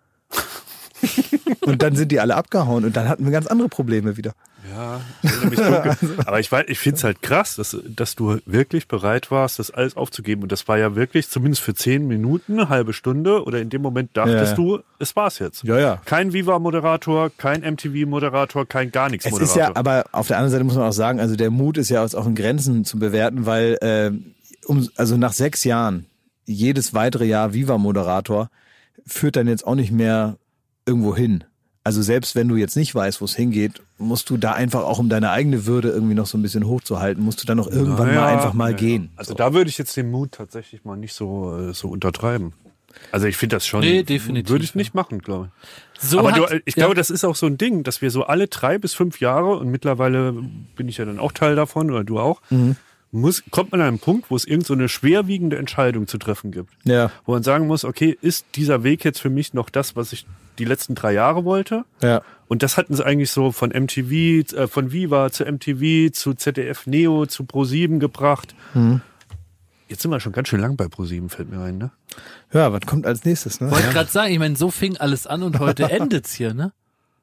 Und dann sind die alle abgehauen und dann hatten wir ganz andere Probleme wieder. Ja, ich erinnere mich dunkel. Aber ich weiß, ich finde es halt krass, dass, dass du wirklich bereit warst, das alles aufzugeben. Und das war ja wirklich, zumindest für zehn Minuten, eine halbe Stunde, oder in dem Moment dachtest ja. du, es war's jetzt. Ja, ja. Kein Viva-Moderator, kein M T V-Moderator, kein gar nichts Moderator. Es ist ja, aber auf der anderen Seite muss man auch sagen, also der Mut ist ja auch in Grenzen zu bewerten, weil äh, um, also nach sechs Jahren, jedes weitere Jahr Viva-Moderator führt dann jetzt auch nicht mehr irgendwo hin. Also selbst wenn du jetzt nicht weißt, wo es hingeht, musst du da einfach auch, um deine eigene Würde irgendwie noch so ein bisschen hochzuhalten, musst du dann noch irgendwann naja, mal einfach mal naja. gehen. Also so. Da würde ich jetzt den Mut tatsächlich mal nicht so, so untertreiben. Also ich finde das schon, nee, definitiv, würde ich nicht machen, glaube ich. So Aber hat, du, ich ja. glaube, das ist auch so ein Ding, dass wir so alle drei bis fünf Jahre, und mittlerweile bin ich ja dann auch Teil davon, oder du auch, mhm. muss, kommt man an einen Punkt, wo es irgend so eine schwerwiegende Entscheidung zu treffen gibt. Ja. Wo man sagen muss, okay, ist dieser Weg jetzt für mich noch das, was ich die letzten drei Jahre wollte? Ja. Und das hatten sie eigentlich so von M T V, äh, von Viva zu M T V, zu Z D F Neo, zu ProSieben gebracht. Mhm. Jetzt sind wir schon ganz schön lang bei ProSieben, fällt mir ein, ne? Ja, was kommt als nächstes, ne? Wollte ja. gerade sagen, ich meine, so fing alles an und heute endet's hier, ne?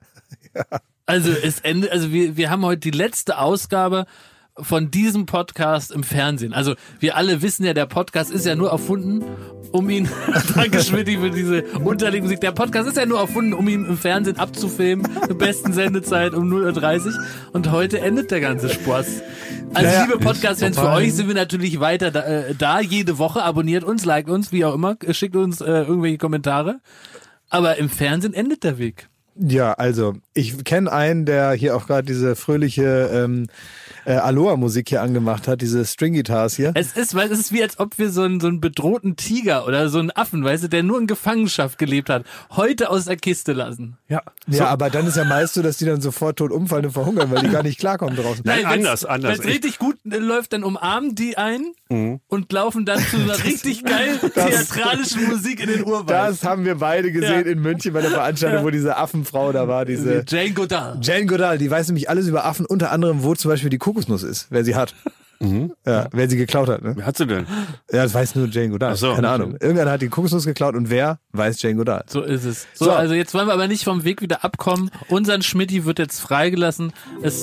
Ja. Also es endet, also wir, wir haben heute die letzte Ausgabe von diesem Podcast im Fernsehen. Also wir alle wissen ja, der Podcast ist ja nur erfunden, um ihn, danke Schmidti für diese unterlegene Musik, der Podcast ist ja nur erfunden, um ihn im Fernsehen abzufilmen, zur besten Sendezeit um null Uhr dreißig, und heute endet der ganze Spaß. Also naja, liebe Podcast-Fans, für euch sind wir natürlich weiter da, äh, da, jede Woche, abonniert uns, liked uns, wie auch immer, schickt uns äh, irgendwelche Kommentare, aber im Fernsehen endet der Weg. Ja, also ich kenne einen, der hier auch gerade diese fröhliche ähm, äh, Aloha-Musik hier angemacht hat, diese String-Guitars hier. Es ist, weil es ist wie, als ob wir so einen, so einen bedrohten Tiger oder so einen Affen, weißt du, der nur in Gefangenschaft gelebt hat, heute aus der Kiste lassen. Ja, so. Ja, aber dann ist ja meist so, dass die dann sofort tot umfallen und verhungern, weil die gar nicht klarkommen draußen. Nein, Nein anders, anders. Wenn es richtig gut läuft, dann umarmen die einen mhm. und laufen dann zu einer richtig geil theatralischen Musik in den Urwald. Das haben wir beide gesehen ja. in München bei der Veranstaltung, ja. wo diese Affenfrau da war, diese Jane Goodall. Jane Goodall, die weiß nämlich alles über Affen, unter anderem, wo zum Beispiel die Kokosnuss ist, wer sie hat. Mhm. Ja, wer sie geklaut hat. Ne? Wer hat sie denn? Ja, das weiß nur Jane Goodall. Ach so, keine Ahnung. Irgendeiner hat die Kokosnuss geklaut und wer weiß Jane Goodall. So ist es. So, so, also jetzt wollen wir aber nicht vom Weg wieder abkommen. Unseren Schmidti wird jetzt freigelassen. Es,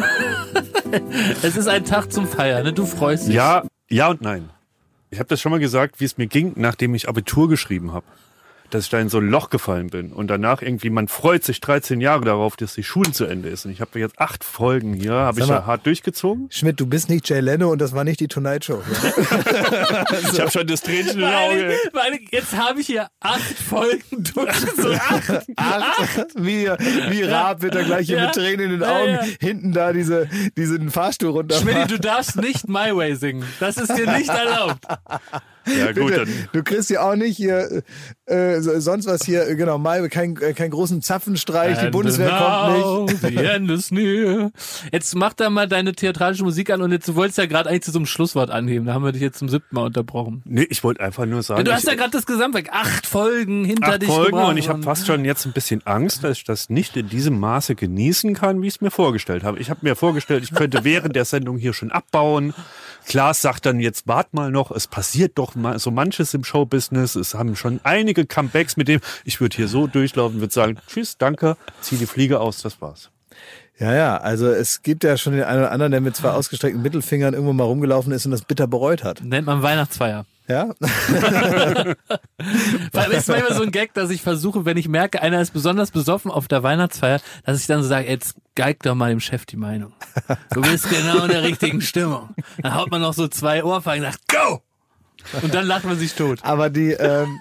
es ist ein Tag zum Feiern, ne? Du freust dich. Ja, ja und nein. Ich habe das schon mal gesagt, wie es mir ging, nachdem ich Abitur geschrieben habe. Dass ich da in so ein Loch gefallen bin. Und danach irgendwie, man freut sich dreizehn Jahre darauf, dass die Schule zu Ende ist. Und ich habe jetzt acht Folgen hier, habe ich ja hart durchgezogen. Schmidt, du bist nicht Jay Leno und das war nicht die Tonight Show. also. Ich habe schon das Tränchen im Auge. Weil jetzt habe ich hier acht Folgen durchgezogen. acht, acht. Wie, wie Raab wird da gleich hier ja. mit Tränen in den Augen ja, ja. hinten da diese, diesen Fahrstuhl runterfahren. Schmidt, du darfst nicht My Way singen. Das ist dir nicht erlaubt. Ja, gut, Bitte, dann. du kriegst ja auch nicht hier äh, sonst was hier, genau, mal kein, kein großen Zapfenstreich, die Bundeswehr kommt nicht. The end is near. Jetzt mach da mal deine theatralische Musik an und jetzt du wolltest ja gerade eigentlich zu so einem Schlusswort anheben. Da haben wir dich jetzt zum siebten Mal unterbrochen. Nee, ich wollte einfach nur sagen. Du hast ich, ja gerade das Gesamtwerk. Acht Folgen hinter acht dich Folgen gebracht. und ich habe fast schon jetzt ein bisschen Angst, dass ich das nicht in diesem Maße genießen kann, wie ich es mir vorgestellt habe. Ich habe mir vorgestellt, ich könnte während der Sendung hier schon abbauen. Klaas sagt dann jetzt, wart mal noch, es passiert doch mal so manches im Showbusiness. Es haben schon einige Comebacks mit dem, ich würde hier so durchlaufen, würde sagen, tschüss, danke, zieh die Fliege aus, das war's. Ja, ja, also es gibt ja schon den einen oder anderen, der mit zwei ausgestreckten Mittelfingern irgendwo mal rumgelaufen ist und das bitter bereut hat. Nennt man Weihnachtsfeier. Ja? Weil es ist manchmal so ein Gag, dass ich versuche, wenn ich merke, einer ist besonders besoffen auf der Weihnachtsfeier, dass ich dann so sage, jetzt geig doch mal dem Chef die Meinung. Du bist genau in der richtigen Stimmung. Dann haut man noch so zwei Ohrfeigen und sagt, go! Und dann lacht man sich tot. Aber die, ähm,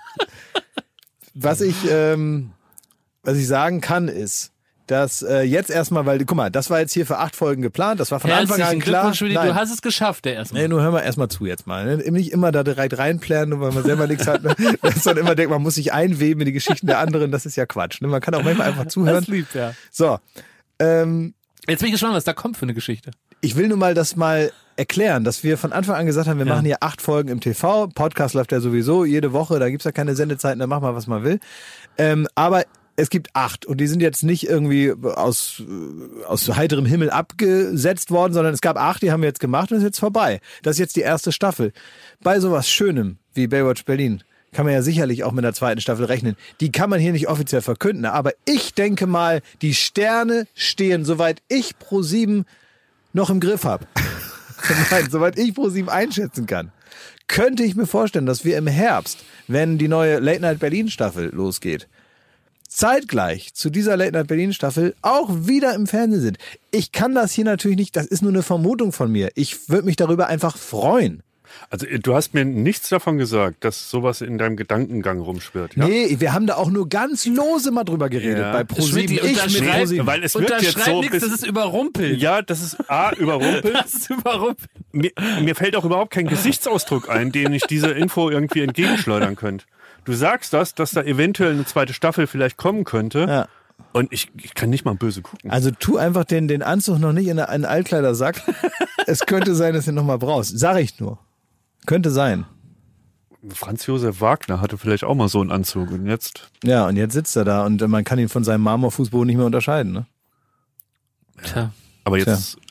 was ich, ähm, was ich sagen kann, ist, dass äh, jetzt erstmal, weil, guck mal, das war jetzt hier für acht Folgen geplant, das war von Anfang an klar. Nein. Du hast es geschafft, der erstmal. Nee, nur hör mal erstmal zu jetzt mal. Ne? Nicht immer da direkt reinplanen, nur weil man selber nichts hat. Ne? Dass man immer denkt, man muss sich einweben in die Geschichten der anderen, das ist ja Quatsch. Ne? Man kann auch manchmal einfach zuhören. Das liebt, ja. So. Ähm, jetzt bin ich gespannt, was da kommt für eine Geschichte. Ich will nur mal das mal erklären, dass wir von Anfang an gesagt haben, wir ja. machen hier acht Folgen im T V. Podcast läuft ja sowieso jede Woche, da gibt's ja keine Sendezeiten, da macht man, was man will. Ähm, aber es gibt acht und die sind jetzt nicht irgendwie aus, aus heiterem Himmel abgesetzt worden, sondern es gab acht, die haben wir jetzt gemacht und ist jetzt vorbei. Das ist jetzt die erste Staffel. Bei sowas Schönem wie Baywatch Berlin kann man ja sicherlich auch mit der zweiten Staffel rechnen. Die kann man hier nicht offiziell verkünden, aber ich denke mal, die Sterne stehen, soweit ich ProSieben noch im Griff habe. Nein, soweit ich ProSieben einschätzen kann, könnte ich mir vorstellen, dass wir im Herbst, wenn die neue Late Night Berlin Staffel losgeht, zeitgleich zu dieser Late Night Berlin Staffel auch wieder im Fernsehen sind. Ich kann das hier natürlich nicht, das ist nur eine Vermutung von mir. Ich würde mich darüber einfach freuen. Also du hast mir nichts davon gesagt, dass sowas in deinem Gedankengang rumschwirrt. Ja? Nee, wir haben da auch nur ganz lose mal drüber geredet ja. bei ProSieben. Ich mit ProSieben. Weil es wirkt jetzt so, nix, das ist überrumpelt. Ja, das ist A, überrumpelt. Das ist überrumpelt. Mir, mir fällt auch überhaupt kein Gesichtsausdruck ein, den ich diese Info irgendwie entgegenschleudern könnte. Du sagst das, dass da eventuell eine zweite Staffel vielleicht kommen könnte. Ja. Und ich, ich kann nicht mal böse gucken. Also tu einfach den, den Anzug noch nicht in einen Altkleidersack. Es könnte sein, dass du ihn noch mal brauchst. Sag ich nur. Könnte sein. Franz Josef Wagner hatte vielleicht auch mal so einen Anzug und jetzt... Ja, und jetzt sitzt er da und man kann ihn von seinem Marmorfußboden nicht mehr unterscheiden. Ne? Tja. Aber jetzt... Tja.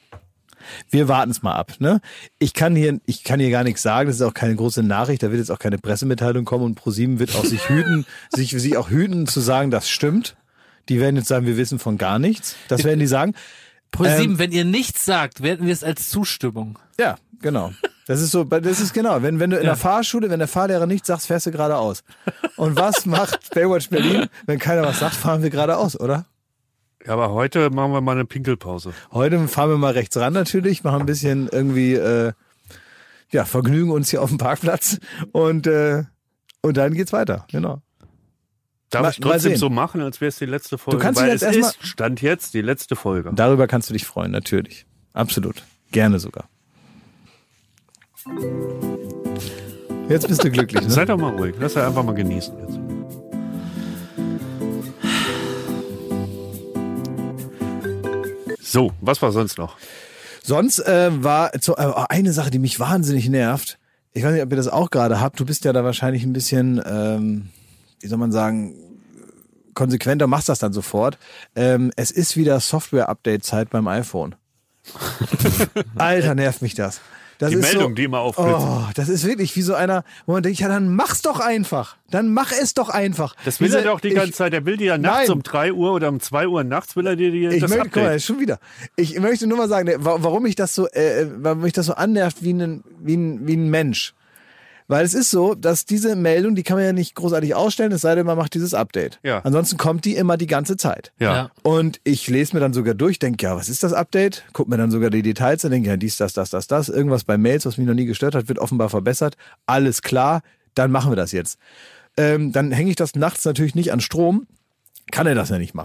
Wir warten es mal ab. Ne? Ich kann hier, ich kann hier gar nichts sagen. Das ist auch keine große Nachricht. Da wird jetzt auch keine Pressemitteilung kommen und ProSieben wird auch sich hüten, sich, sich auch hüten zu sagen, das stimmt. Die werden jetzt sagen, wir wissen von gar nichts. Das werden die sagen. ProSieben, ähm, wenn ihr nichts sagt, werten wir es als Zustimmung. Ja, genau. Das ist so, das ist genau. Wenn, wenn du in ja. der Fahrschule, wenn der Fahrlehrer nichts sagt, fährst du geradeaus. Und was macht Baywatch Berlin? Wenn keiner was sagt, fahren wir geradeaus, oder? Ja, aber heute machen wir mal eine Pinkelpause. Heute fahren wir mal rechts ran natürlich, machen ein bisschen irgendwie, äh, ja, vergnügen uns hier auf dem Parkplatz und, äh, und dann geht's weiter, genau. Darf mal, ich trotzdem so machen, als wäre es die letzte Folge? Du kannst Weil jetzt es erstmal, ist, Stand jetzt, die letzte Folge. Darüber kannst du dich freuen, natürlich. Absolut. Gerne sogar. Jetzt bist du glücklich, ne? Sei doch mal ruhig. Lass er einfach mal genießen jetzt. So, was war sonst noch? Sonst äh, war so, äh, eine Sache, die mich wahnsinnig nervt. Ich weiß nicht, ob ihr das auch gerade habt. Du bist ja da wahrscheinlich ein bisschen, ähm, wie soll man sagen, konsequenter, machst das dann sofort. Ähm, es ist wieder Software-Update-Zeit beim iPhone. Alter, nervt mich das. Das die ist Meldung, so, die immer aufblitzt. Oh, das ist wirklich wie so einer, wo man denkt, ja, dann mach's doch einfach. Dann mach es doch einfach. Das will Diese, er doch die ganze ich, Zeit. Er will dir ja nachts nein. um drei Uhr oder um zwei Uhr nachts will er dir die, ich das möchte, Update. Guck mal, schon wieder. Ich möchte nur mal sagen, warum mich das so, äh, warum mich das so annervt wie ein, wie ein, wie ein Mensch. Weil es ist so, dass diese Meldung, die kann man ja nicht großartig ausstellen, es sei denn, man macht dieses Update. Ja. Ansonsten kommt die immer die ganze Zeit. Ja. Ja. Und ich lese mir dann sogar durch, denke, ja, was ist das Update? Guck mir dann sogar die Details an, denke, ja, dies, das, das, das, das. Irgendwas bei Mails, was mich noch nie gestört hat, wird offenbar verbessert. Alles klar, dann machen wir das jetzt. Ähm, dann hänge ich das nachts natürlich nicht an Strom. Kann er das ja nicht machen.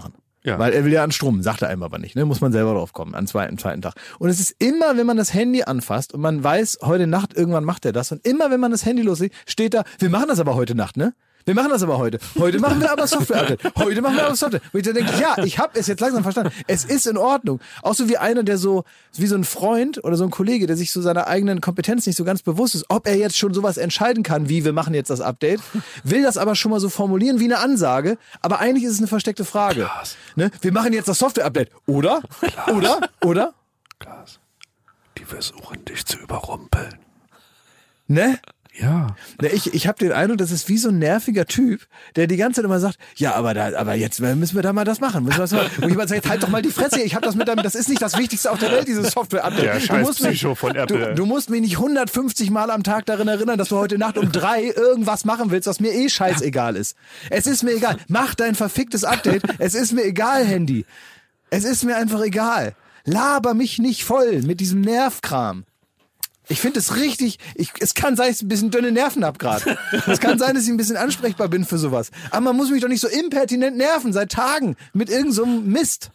Ja. Weil er will ja an Strom, sagt er einem aber nicht, ne? Muss man selber drauf kommen, am zweiten, zweiten Tag. Und es ist immer, wenn man das Handy anfasst und man weiß, heute Nacht irgendwann macht er das und immer, wenn man das Handy loslegt, steht da, wir machen das aber heute Nacht, ne? Wir machen das aber heute. Heute machen wir aber Software-Update. Heute machen wir aber Software. Und ich dann denke, ja, ich habe es jetzt langsam verstanden. Es ist in Ordnung. Auch so wie einer, der so, wie so ein Freund oder so ein Kollege, der sich so seiner eigenen Kompetenz nicht so ganz bewusst ist, ob er jetzt schon sowas entscheiden kann, wie wir machen jetzt das Update, will das aber schon mal so formulieren wie eine Ansage, aber eigentlich ist es eine versteckte Frage. Klaas. Ne? Wir machen jetzt das Software-Update. Oder? Klaas. Oder? Oder? Klaas, die versuchen dich zu überrumpeln. Ne? Ja. Na, ich ich habe den Eindruck, das ist wie so ein nerviger Typ, der die ganze Zeit immer sagt, ja, aber da, aber jetzt müssen wir da mal das machen. Müssen wir das mal. Und jemand sagt, halt doch mal die Fresse, ich habe das mit damit, das ist nicht das Wichtigste auf der Welt, dieses Software-Update. Der scheiß Psycho von Apple. Du, du musst mich nicht hundertfünfzig Mal am Tag darin erinnern, dass du heute Nacht um drei irgendwas machen willst, was mir eh scheißegal ist. Es ist mir egal. Mach dein verficktes Update. Es ist mir egal, Handy. Es ist mir einfach egal. Laber mich nicht voll mit diesem Nervkram. Ich finde es richtig, ich, es kann sein, dass ich ein bisschen dünne Nerven habe gerade. Es kann sein, dass ich ein bisschen ansprechbar bin für sowas. Aber man muss mich doch nicht so impertinent nerven, seit Tagen, mit irgend so einem Mist.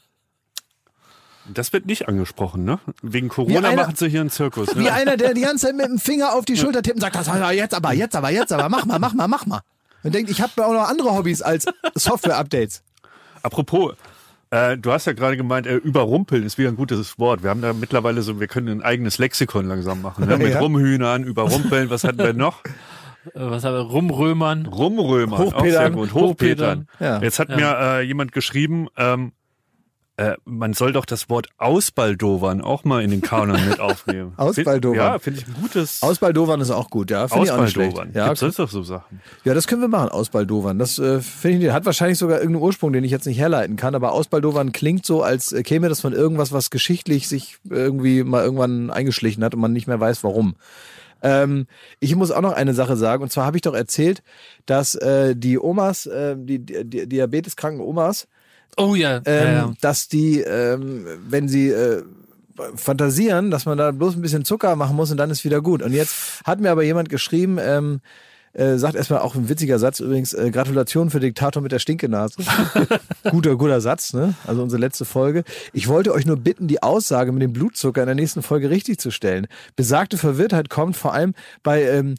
Das wird nicht angesprochen, ne? Wegen Corona einer, machen sie hier einen Zirkus. Ne? Wie einer, der die ganze Zeit mit dem Finger auf die Schulter tippt und sagt, das war jetzt aber, jetzt aber, jetzt aber, mach mal, mach mal, mach mal. Und denkt, ich habe auch noch andere Hobbys als Software-Updates. Apropos, Äh, du hast ja gerade gemeint, äh, überrumpeln ist wieder ein gutes Wort. Wir haben da mittlerweile so, wir können ein eigenes Lexikon langsam machen. Ne? Mit ja. Rumhühnern, überrumpeln, was hatten wir noch? Was haben wir? Rumrömern. Rumrömern, Hochpedern. auch sehr gut. Hochpedern. Ja. Jetzt hat ja. mir äh, jemand geschrieben, ähm, äh, man soll doch das Wort Ausbaldowern auch mal in den Kanon mit aufnehmen. Ausbaldowern. Ja, finde ich ein gutes... Ausbaldowern ist auch gut, ja. Finde ich auch nicht schlecht. Ja, Gibt's sonst doch so Sachen. Ja, das können wir machen, Ausbaldowern. Das äh, finde ich, hat wahrscheinlich sogar irgendeinen Ursprung, den ich jetzt nicht herleiten kann, aber Ausbaldowern klingt so, als äh, käme das von irgendwas, was geschichtlich sich irgendwie mal irgendwann eingeschlichen hat und man nicht mehr weiß, warum. Ähm, ich muss auch noch eine Sache sagen, und zwar habe ich doch erzählt, dass äh, die Omas, äh, die, die, die diabeteskranken Omas, Oh ja. Ähm, ja, ja. dass die, ähm, wenn sie äh, fantasieren, dass man da bloß ein bisschen Zucker machen muss und dann ist wieder gut. Und jetzt hat mir aber jemand geschrieben, ähm, äh, sagt erstmal auch ein witziger Satz übrigens, äh, Gratulation für Diktator mit der Stinkenase. guter, guter Satz, ne? Also unsere letzte Folge. Ich wollte euch nur bitten, die Aussage mit dem Blutzucker in der nächsten Folge richtig zu stellen. Besagte Verwirrtheit kommt vor allem bei ähm,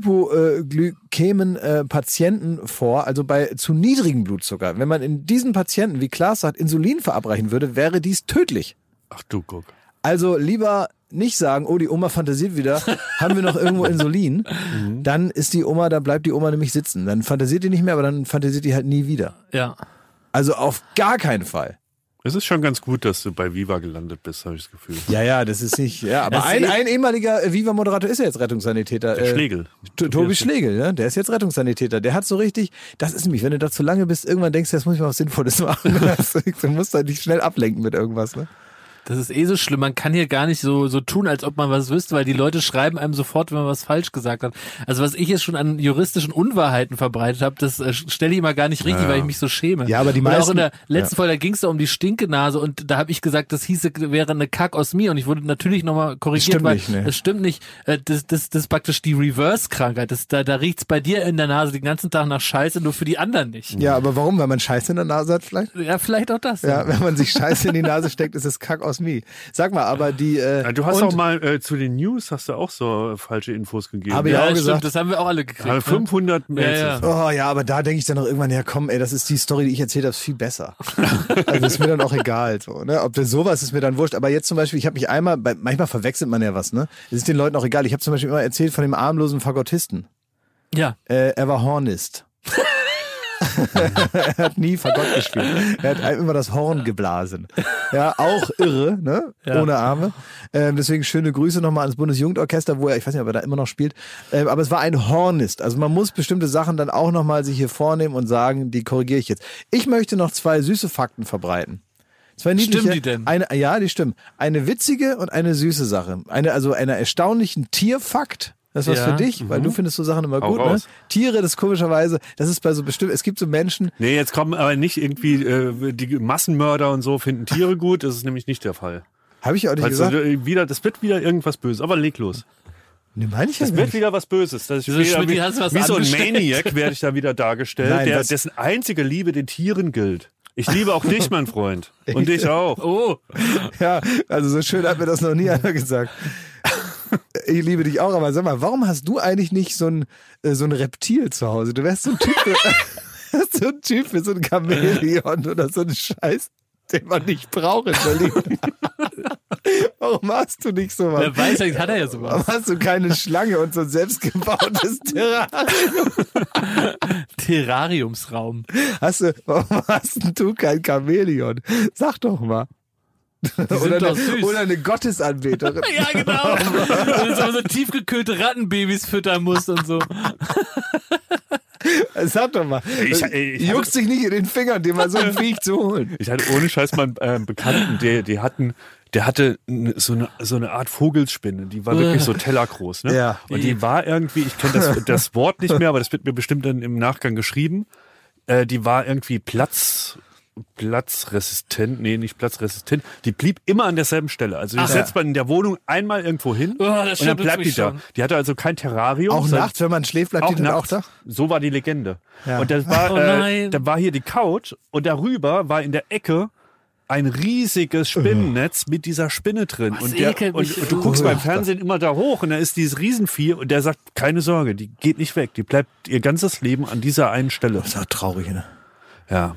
hypoglykämen äh, Patienten vor, also bei zu niedrigem Blutzucker. Wenn man in diesen Patienten, wie Klaas sagt, Insulin verabreichen würde, wäre dies tödlich. Ach du guck. Also lieber nicht sagen, oh, die Oma fantasiert wieder, haben wir noch irgendwo Insulin, mhm. Dann ist die Oma, dann bleibt die Oma nämlich sitzen. Dann fantasiert die nicht mehr, aber dann fantasiert die halt nie wieder. Ja. Also auf gar keinen Fall. Es ist schon ganz gut, dass du bei Viva gelandet bist, habe ich das Gefühl. Ja, ja, das ist nicht, ja, aber ein, ein ehemaliger Viva-Moderator ist ja jetzt Rettungssanitäter. Der Schlegel. Äh, Tobi Schlegel, ne? Der ist jetzt Rettungssanitäter. Der hat so richtig, das ist nämlich, wenn du da zu lange bist, irgendwann denkst du, jetzt muss ich mal was Sinnvolles machen. Du musst halt nicht schnell ablenken mit irgendwas, ne? Das ist eh so schlimm. Man kann hier gar nicht so so tun, als ob man was wüsste, weil die Leute schreiben einem sofort, wenn man was falsch gesagt hat. Also was ich jetzt schon an juristischen Unwahrheiten verbreitet habe, das äh, stelle ich immer gar nicht richtig, ja. weil ich mich so schäme. Ja, aber die und meisten... auch in der letzten ja. Folge, da ging es da um die Stinkenase und da habe ich gesagt, das hieße, wäre eine Kakosmie und ich wurde natürlich nochmal korrigiert, das weil nicht, ne? das stimmt nicht. Äh, das, das, das ist praktisch die Reverse-Krankheit. Das, da, da riecht's bei dir in der Nase den ganzen Tag nach Scheiße, nur für die anderen nicht. Ja, aber warum? Weil man Scheiße in der Nase hat vielleicht? Ja, vielleicht auch das. Ja, ja. Wenn man sich Scheiße in die Nase steckt, ist es Kakosmie. Sag mal, aber die... Äh, ja, du hast auch mal äh, zu den News hast du auch so falsche Infos gegeben. Habe ich ja, auch stimmt, gesagt. das haben wir auch alle gekriegt. Ja, fünfhundert Mails. Ja, ja. Oh ja, aber da denke ich dann noch irgendwann, ja komm, ey, das ist die Story, die ich erzählt habe, ist viel besser. Also ist mir dann auch egal. So, ne? Ob das sowas ist mir dann wurscht. Aber jetzt zum Beispiel, ich habe mich einmal, bei, manchmal verwechselt man ja was, ne? Es ist den Leuten auch egal. Ich habe zum Beispiel immer erzählt von dem armlosen Fagottisten. Ja. Äh, er war Hornist. Er hat nie Fagott gespielt. Er hat einem immer das Horn geblasen. Ja, auch irre, ne? Ja. Ohne Arme. Ähm, deswegen schöne Grüße nochmal ans Bundesjugendorchester, wo er, ich weiß nicht, ob er da immer noch spielt. Ähm, aber es war ein Hornist. Also man muss bestimmte Sachen dann auch nochmal sich hier vornehmen und sagen, die korrigiere ich jetzt. Ich möchte noch zwei süße Fakten verbreiten. Zwei niedliche, stimmen die denn? Eine, ja, die stimmen. Eine witzige und eine süße Sache. Eine, also einen erstaunlichen Tierfakt. Das ist was Ja. für dich, mhm. weil du findest so Sachen immer Hau gut, raus. ne? Tiere, das komischerweise, das ist bei so bestimmt, es gibt so Menschen. Nee, jetzt kommen aber nicht irgendwie, äh, die Massenmörder und so finden Tiere gut, das ist nämlich nicht der Fall. Habe ich auch nicht Also, gesagt. äh, wieder, das wird wieder irgendwas Böses, aber leg los. Nee, meine ich ja Das gar wird nicht. wieder was Böses. Das ist Wieso, wieder, Schmidt, wie, hast du was wie so ein angestellt? Maniac werde ich da wieder dargestellt, Nein, der, das- dessen einzige Liebe den Tieren gilt. Ich liebe auch dich, mein Freund. Und dich auch. Oh. Ja, also so schön hat mir das noch nie einer gesagt. Ich liebe dich auch, aber sag mal, warum hast du eigentlich nicht so ein, so ein Reptil zu Hause? Du wärst so ein Typ für, so ein Typ für so ein Chamäleon oder so ein Scheiß, den man nicht braucht in Berlin. Warum hast du nicht sowas? Wer weiß, vielleicht hat er ja sowas. Warum hast du keine Schlange und so ein selbstgebautes Terrarium? Terrariumsraum. Hast du, warum hast du kein Chamäleon? Sag doch mal. Oder doch eine, süß. oder eine Gottesanbeterin. Ja, genau. Und so, so tiefgekühlte Rattenbabys füttern musst und so. Sag doch mal. Ich, ich, ich Juckst dich nicht in den Fingern, dir mal so ein Viech zu holen. Ich hatte ohne Scheiß mal einen äh, Bekannten, der, die hatten, der hatte so eine, so eine Art Vogelspinne, die war wirklich so tellergroß, ne? Ja. Und die war irgendwie, ich kenne das, das Wort nicht mehr, aber das wird mir bestimmt dann im Nachgang geschrieben, äh, die war irgendwie Platz, platzresistent, nee, nicht platzresistent, die blieb immer an derselben Stelle. Also die Ach, setzt man in der Wohnung einmal irgendwo hin Oh, das und dann schüttelt bleibt die mich da. schon. Die hatte also kein Terrarium. Auch sondern- nachts, wenn man schläft, bleibt auch die dann auch nachts. da? So war die Legende. Ja. Und das war, Oh äh, nein. da war hier die Couch und darüber war in der Ecke ein riesiges Spinnennetz mit dieser Spinne drin. Was Und, der, ekelt und, mich. und du guckst Oh. beim Fernsehen immer da hoch und da ist dieses Riesenvieh und der sagt, keine Sorge, die geht nicht weg. Die bleibt ihr ganzes Leben an dieser einen Stelle. Das ist auch traurig, ne? Ja.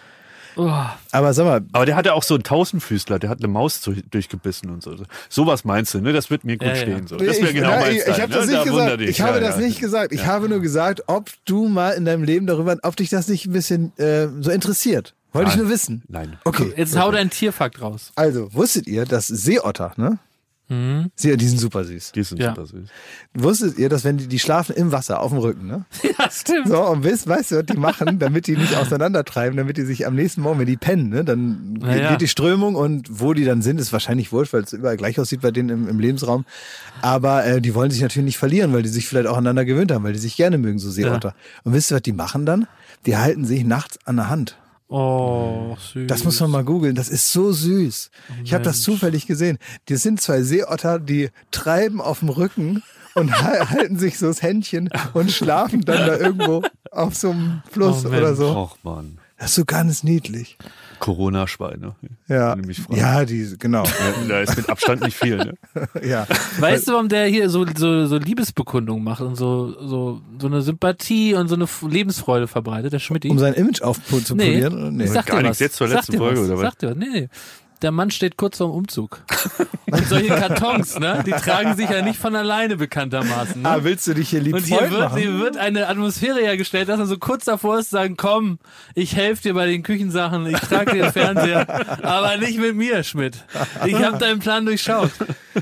Oh. Aber sag mal, Aber der hatte auch so einen Tausendfüßler, der hat eine Maus zu, durchgebissen und so. Sowas meinst du, ne? Das wird mir gut Ja, ja. stehen. So. Das wäre ich, genau na, mein ich, Style, ich habe ne? das nicht Da wunder gesagt. dich. Ich habe Ja, das ja. nicht gesagt. Ich habe nur gesagt, ob du mal in deinem Leben darüber, ob dich das nicht ein bisschen äh, so interessiert. Wollte ich Nein. nur wissen. Nein. Okay. Jetzt hau dein Tierfakt raus. Also, wusstet ihr, dass Seeotter, ne? Mhm. Sie, die sind super süß. Die sind Ja. super süß. Wusstet ihr, dass wenn die, die schlafen im Wasser, auf dem Rücken, ne? Ja, stimmt. So, und weißt, weißt du, was die machen, damit die nicht auseinandertreiben, damit die sich am nächsten Morgen, wenn die pennen, ne, dann Na geht ja. die Strömung und wo die dann sind, ist wahrscheinlich wurscht, weil es überall gleich aussieht bei denen im, im Lebensraum. Aber äh, die wollen sich natürlich nicht verlieren, weil die sich vielleicht auch aneinander gewöhnt haben, weil die sich gerne mögen, so Seeotter. Und wisst ihr, was die machen dann? Die halten sich nachts an der Hand. Oh, süß. Das muss man mal googeln. Das ist so süß. Ich habe das Mensch. zufällig gesehen. Das sind zwei Seeotter, die treiben auf dem Rücken und ha- halten sich so das Händchen und schlafen dann da irgendwo auf so einem Fluss Oh, oder Mensch. so. Och, Mann. Das ist so ganz niedlich. Corona-Schweine. Ja, Wenn du mich fragst. ja, die, genau. Ja, da ist mit Abstand nicht viel, ne? Ja. Weißt du, warum der hier so, so, so Liebesbekundungen macht und so, so, so eine Sympathie und so eine F- Lebensfreude verbreitet, der Schmidt? Um sein Image aufzupolieren? oder? Nee. Ich sag Gar dir nichts was. jetzt zur Sag letzten dir Folge, was. oder was? Sag dir was. Nee, nee. Der Mann steht kurz vorm Umzug. Und solche Kartons, ne, die tragen sich ja nicht von alleine bekanntermaßen. Ne? Ah, willst du dich hier lieb Und hier Freund wird, machen? hier wird eine Atmosphäre hergestellt, dass er so kurz davor ist, zu sagen, komm, ich helfe dir bei den Küchensachen, ich trage dir den Fernseher, aber nicht mit mir, Schmidt. Ich habe deinen Plan durchschaut.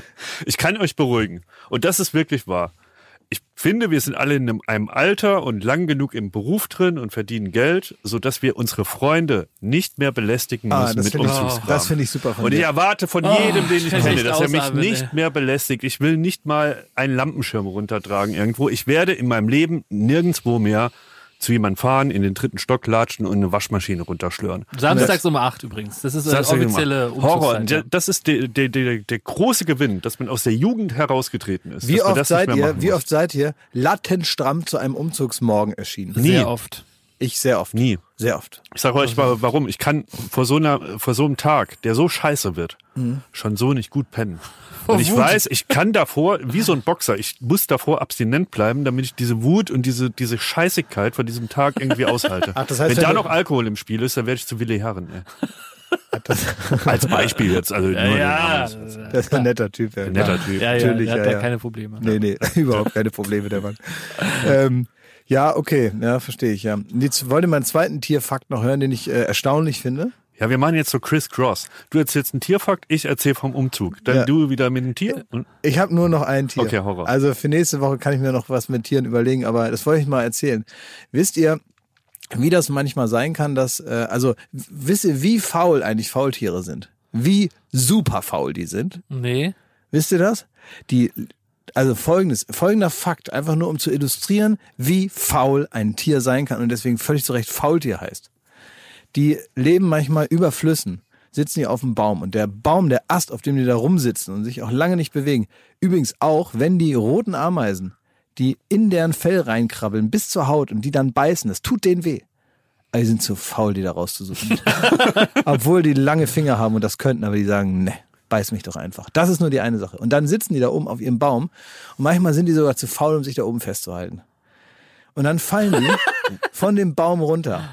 Ich kann euch beruhigen. Und das ist wirklich wahr. Ich finde, wir sind alle in einem, einem Alter und lang genug im Beruf drin und verdienen Geld, sodass wir unsere Freunde nicht mehr belästigen Ah, müssen das mit finde ich, Umzugskram. das finde ich super von Und ich dir. erwarte von Oh, jedem, den ich kann ich kenne, nicht dass er mich ausatmen, nicht ey. mehr belästigt. Ich will nicht mal einen Lampenschirm runtertragen irgendwo. Ich werde in meinem Leben nirgendwo mehr zu jemandem fahren, in den dritten Stock latschen und eine Waschmaschine runterschlören. Samstags um acht übrigens. Das ist eine Sag's euch offizielle immer. Horror. Umzugszeit. Ja. Das ist der, der, der, der große Gewinn, dass man aus der Jugend herausgetreten ist. Wie dass man oft das nicht seid mehr ihr, machen wie muss. oft seid ihr latent stramm zu einem Umzugsmorgen erschienen? Nie. Sehr oft. Ich sehr oft. Nie. Sehr oft. Ich sage euch mal, warum. Ich kann vor so einer, vor so einem Tag, der so scheiße wird, schon so nicht gut pennen. Und ich Wut. weiß, ich kann davor, wie so ein Boxer, ich muss davor abstinent bleiben, damit ich diese Wut und diese, diese Scheißigkeit von diesem Tag irgendwie aushalte. Ach, das heißt, wenn wenn da du- noch Alkohol im Spiel ist, dann werde ich zu Willi Herren. Ey. Als Beispiel jetzt. Also nur den Ja, Namen. Das ist ein netter Typ. Ja. Ein netter Typ. ja, ja, Natürlich, der hat ja, da ja. keine Probleme. Nee, nee, überhaupt keine Probleme, der Mann. ähm, ja, okay, ja, verstehe ich, ja. Jetzt wollte ich mal einen zweiten Tierfakt noch hören, den ich äh, erstaunlich finde. Ja, wir machen jetzt so Criss Cross. Du erzählst einen Tierfakt, ich erzähle vom Umzug. Dann Ja. du wieder mit einem Tier. Und Ich habe nur noch ein Tier. Okay, Horror. Also für nächste Woche kann ich mir noch was mit Tieren überlegen, aber das wollte ich mal erzählen. Wisst ihr, wie das manchmal sein kann, dass, äh, also w- wisst ihr, wie faul eigentlich Faultiere sind? Wie super faul die sind? Nee. Wisst ihr das? Die, also folgendes, folgender Fakt, einfach nur um zu illustrieren, wie faul ein Tier sein kann und deswegen völlig zu Recht Faultier heißt. Die leben manchmal über Flüssen, sitzen die auf dem Baum und der Baum, der Ast, auf dem die da rumsitzen und sich auch lange nicht bewegen, übrigens auch, wenn die roten Ameisen, die in deren Fell reinkrabbeln bis zur Haut und die dann beißen, das tut denen weh. Aber die sind zu faul, die da rauszusuchen. Obwohl die lange Finger haben und das könnten, aber die sagen, ne, beiß mich doch einfach. Das ist nur die eine Sache. Und dann sitzen die da oben auf ihrem Baum und manchmal sind die sogar zu faul, um sich da oben festzuhalten. Und dann fallen die von dem Baum runter.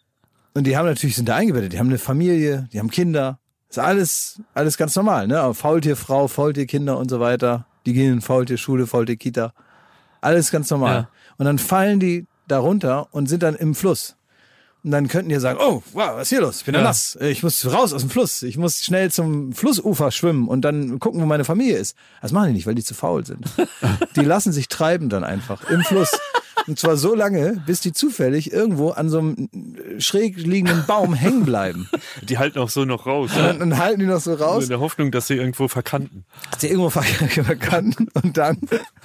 Und die haben natürlich, sind da eingebettet, die haben eine Familie, die haben Kinder. Ist alles, alles ganz normal, ne? Aber Faultierfrau, Faultierkinder und so weiter. Die gehen in Faultierschule, Faultierkita. Alles ganz normal. Ja. Und dann fallen die da runter und sind dann im Fluss. Und dann könnten die sagen, oh, wow, was ist hier los? Ich bin ja nass. Ich muss raus aus dem Fluss. Ich muss schnell zum Flussufer schwimmen und dann gucken, wo meine Familie ist. Das machen die nicht, weil die zu faul sind. Die lassen sich treiben dann einfach im Fluss. Und zwar so lange, bis die zufällig irgendwo an so einem schräg liegenden Baum hängen bleiben. Die halten auch so noch raus. Und dann, dann halten die noch so raus. In der Hoffnung, dass sie irgendwo verkanten. Dass sie irgendwo verkanten und dann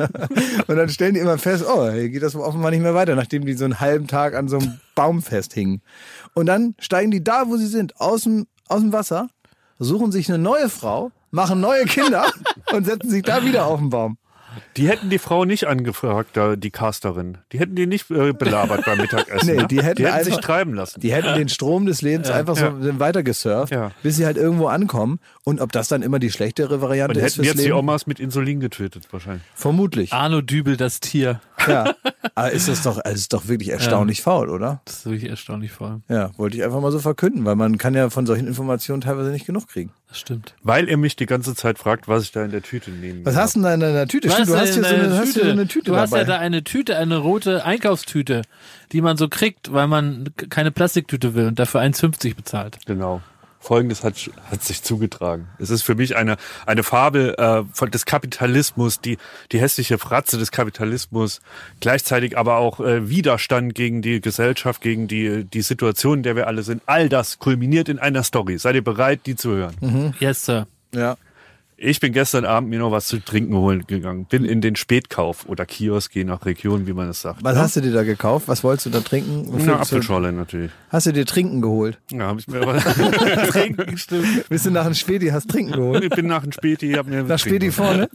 und dann stellen die immer fest, oh, hier geht das offenbar nicht mehr weiter, nachdem die so einen halben Tag an so einem Baum festhingen. Und dann steigen die da, wo sie sind, aus dem, aus dem Wasser, suchen sich eine neue Frau, machen neue Kinder und setzen sich da wieder auf den Baum. Die hätten die Frau nicht angefragt, da die Casterin. Die hätten die nicht äh, belabert beim Mittagessen. Nee, die hätten, die hätten einfach, sich treiben lassen. Die hätten den Strom des Lebens ja, einfach so ja. weiter gesurft, ja. bis sie halt irgendwo ankommen. Und ob das dann immer die schlechtere Variante und ist fürs jetzt Leben? Die Omas mit Insulin getötet wahrscheinlich. Vermutlich. Arno Dübel, das Tier. Ja, aber ist das doch, also ist doch wirklich erstaunlich ja. faul, oder? Das ist wirklich erstaunlich faul. Ja, wollte ich einfach mal so verkünden, weil man kann ja von solchen Informationen teilweise nicht genug kriegen. Das stimmt. Weil er mich die ganze Zeit fragt, was ich da in der Tüte nehme. Was hast du denn da in deiner Tüte? Stimmt, du hast hier so eine, hast hier so eine Tüte Du dabei. hast ja da eine Tüte, eine rote Einkaufstüte, die man so kriegt, weil man keine Plastiktüte will und dafür eins fünfzig bezahlt. Genau. Folgendes hat, hat sich zugetragen. Es ist für mich eine, eine Fabel äh, von des Kapitalismus, die, die hässliche Fratze des Kapitalismus, gleichzeitig aber auch äh, Widerstand gegen die Gesellschaft, gegen die, die Situation, in der wir alle sind. All das kulminiert in einer Story. Seid ihr bereit, die zu hören? Mhm. Yes, Sir. Ja. Ich bin gestern Abend mir noch was zu trinken holen gegangen. Bin in den Spätkauf oder Kiosk, je nach Region, wie man es sagt. Was ja? hast du dir da gekauft? Was wolltest du da trinken? Eine Apfelschorle natürlich. Hast du dir Trinken geholt? Ja, habe ich mir aber Trinken, stimmt. Bist du nach dem Späti, hast Trinken geholt? Ich bin nach dem Späti, hab mir nach Späti vorne?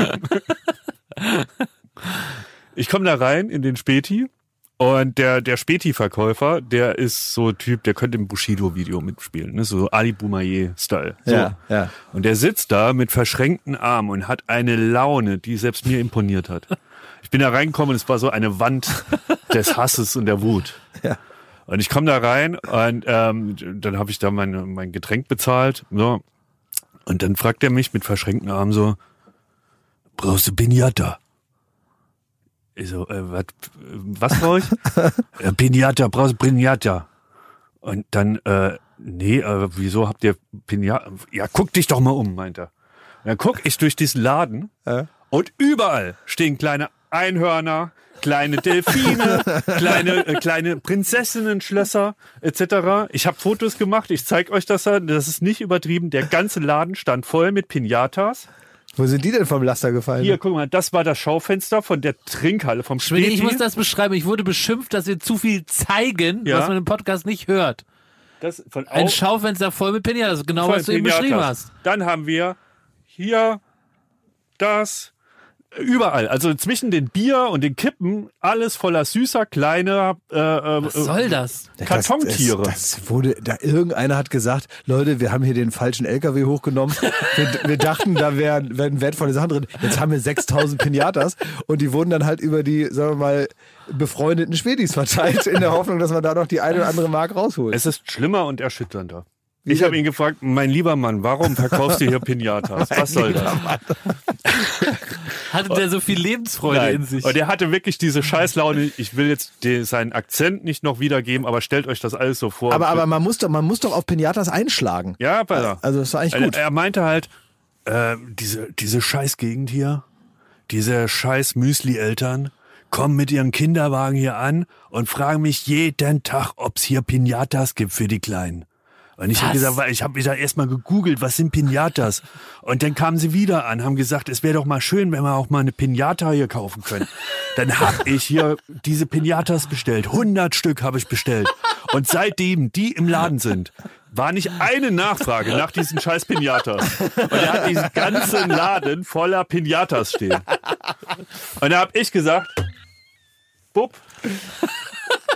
Ich komme da rein in den Späti. Und der, der Späti-Verkäufer, der ist so ein Typ, der könnte im Bushido-Video mitspielen, ne? So Ali Boumaier-Style. So. Ja, ja. Und der sitzt da mit verschränkten Armen und hat eine Laune, die selbst mir imponiert hat. Ich bin da reingekommen und es war so eine Wand des Hasses und der Wut. Ja. Und ich komme da rein und ähm, dann habe ich da mein, mein Getränk bezahlt. So. Und dann fragt er mich mit verschränkten Armen so, brauchst du Piñata? Ich so, äh, wat, was brauche ich? äh, Piñata, brauchst du Piñata? Und dann, äh, nee, äh, wieso habt ihr Piñata? Ja, guck dich doch mal um, meint er. Und dann guck ich durch diesen Laden äh? und überall stehen kleine Einhörner, kleine Delfine, kleine äh, kleine Prinzessinnen-Schlösser et cetera. Ich habe Fotos gemacht, ich zeig euch das, das ist nicht übertrieben. Der ganze Laden stand voll mit Piñatas. Wo sind die denn vom Laster gefallen? Hier, guck mal, das war das Schaufenster von der Trinkhalle vom Späti. Ich muss das beschreiben. Ich wurde beschimpft, dass wir zu viel zeigen, ja. was man im Podcast nicht hört. Das von Ein Schaufenster voll mit Piñatas, genau was du eben beschrieben hast. Dann haben wir hier das, überall, also zwischen den Bier und den Kippen, alles voller süßer, kleiner äh, Was soll das? Kartontiere. Das, das wurde, da irgendeiner hat gesagt, Leute, wir haben hier den falschen L K W hochgenommen. Wir, wir dachten, da wären, wären wertvolle Sachen drin. Jetzt haben wir sechstausend Piñatas und die wurden dann halt über die, sagen wir mal, befreundeten Spätis verteilt, in der Hoffnung, dass man da noch die eine oder andere Mark rausholt. Es ist schlimmer und erschütternder. Ich habe ihn gefragt, mein lieber Mann, warum verkaufst du hier Piñatas? Was soll das? Hatte der so viel Lebensfreude Nein. in sich? Und er hatte wirklich diese Scheißlaune. Ich will jetzt den, seinen Akzent nicht noch wiedergeben, aber stellt euch das alles so vor. Aber, aber man muss doch, man muss doch auf Piñatas einschlagen. Ja, besser. Also das ist eigentlich gut. Er, er meinte halt, äh, diese, diese Scheißgegend hier, diese scheiß Müsli-Eltern kommen mit ihren Kinderwagen hier an und fragen mich jeden Tag, ob's hier Piñatas gibt für die Kleinen. Und ich habe gesagt, ich habe mich da erstmal gegoogelt, was sind Piñatas? Und dann kamen sie wieder an, haben gesagt, es wäre doch mal schön, wenn wir auch mal eine Piñata hier kaufen können. Dann habe ich hier diese Piñatas bestellt. hundert Stück habe ich bestellt. Und seitdem die im Laden sind, war nicht eine Nachfrage nach diesen scheiß Piñatas. Und er hat diesen ganzen Laden voller Piñatas stehen. Und da habe ich gesagt, Bub,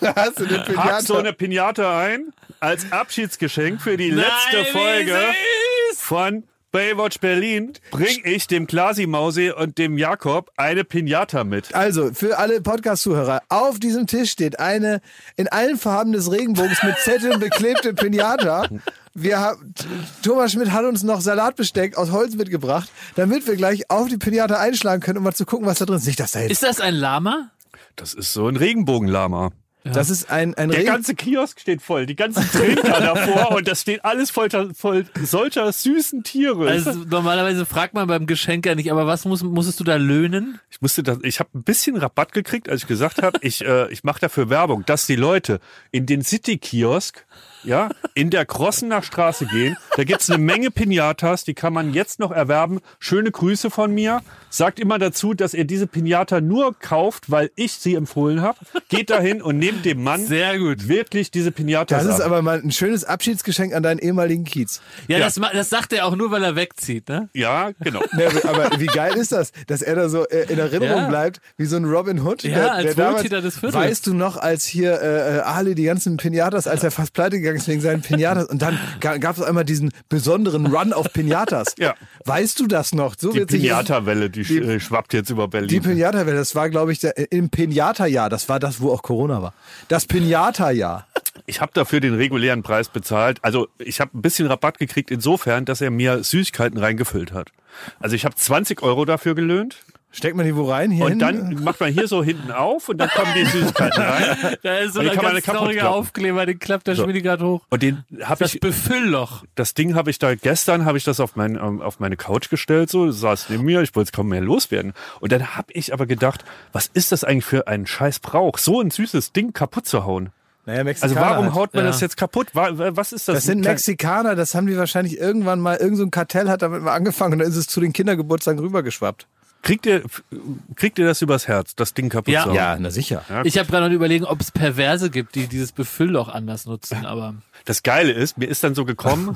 Hast du eine Pinata? Pack so eine Pinata ein als Abschiedsgeschenk für die Nein, letzte Folge wie süß. von Baywatch Berlin. Bring ich dem Klasi-Mausi und dem Jakob eine Pinata mit. Also, für alle Podcast-Zuhörer, auf diesem Tisch steht eine in allen Farben des Regenbogens mit Zetteln beklebte Pinata. Wir haben, Thomas Schmidt hat uns noch Salatbesteck aus Holz mitgebracht, damit wir gleich auf die Pinata einschlagen können, um mal zu gucken, was da drin ist. Nicht, dass da jetzt... Ist das ein Lama? Das ist so ein Regenbogenlama. Ja. Das ist ein, ein Der Regen- ganze Kiosk steht voll, die ganzen Trinker davor und das steht alles voll, voll solcher süßen Tiere. Also normalerweise fragt man beim Geschenk ja nicht, aber was muss, musstest du da löhnen? Ich musste das, ich habe ein bisschen Rabatt gekriegt, als ich gesagt habe, ich, äh, ich mache dafür Werbung, dass die Leute in den City-Kiosk, ja, in der Krossener Straße gehen. Da gibt's eine Menge Pinatas, die kann man jetzt noch erwerben. Schöne Grüße von mir. Sagt immer dazu, dass ihr diese Pinata nur kauft, weil ich sie empfohlen habe. Geht dahin und nehmt dem Mann Sehr gut. wirklich diese Pinatas Das ist ab. aber mal ein schönes Abschiedsgeschenk an deinen ehemaligen Kiez. Ja, Ja. Das, ma- das sagt er auch nur, weil er wegzieht, ne? Ja, genau. Ne, aber wie geil ist das, dass er da so äh, in Erinnerung Ja. bleibt, wie so ein Robin Hood. Ja, als Wohltäter des Viertels. Weißt du noch, als hier äh, Ali die ganzen Pinatas, als er fast pleite gegangen ist wegen seinen Pinatas und dann ga, gab es einmal diesen besonderen Run auf Pinatas. Ja. Weißt du das noch? So Die wird sich Pinata-Welle, die, die- äh, schwappt jetzt über Berlin. die Pinata-Welle, das war, glaube ich, der, im Pinata-Jahr. Das war das, wo auch Corona war. Das Pinata-Jahr. Ich habe dafür den regulären Preis bezahlt. Also ich habe ein bisschen Rabatt gekriegt insofern, dass er mir Süßigkeiten reingefüllt hat. Also ich habe zwanzig Euro dafür gelöhnt. Steckt man die wo rein? Hier Und hin? dann macht man hier so hinten auf und dann kommen die Süßigkeiten rein. Da ist so Und die ein kann man ganz kaputt trauriger klappen. Aufkleber, den klappt der So. Schmidt gerade hoch. Und den habe Das ich, Befüllloch. das Ding habe ich da gestern, habe ich das auf, mein, ähm, auf meine Couch gestellt, so saß neben mir, ich wollte es kaum mehr loswerden. Und dann habe ich aber gedacht, was ist das eigentlich für ein scheiß Brauch, so ein süßes Ding kaputt zu hauen? Naja, Also Mexikaner warum halt. haut man Ja. das jetzt kaputt? Wa- Was ist das? Das sind Klein- Mexikaner, das haben die wahrscheinlich irgendwann mal, irgend so ein Kartell hat damit mal angefangen und dann ist es zu den Kindergeburtstagen rübergeschwappt. Kriegt ihr, kriegt ihr das übers Herz, das Ding kaputt Ja. zu hauen? Ja, na sicher. Ja, Ich habe gerade noch überlegen, ob es Perverse gibt, die dieses Befüllloch anders nutzen, aber Das Geile ist, mir ist dann so gekommen,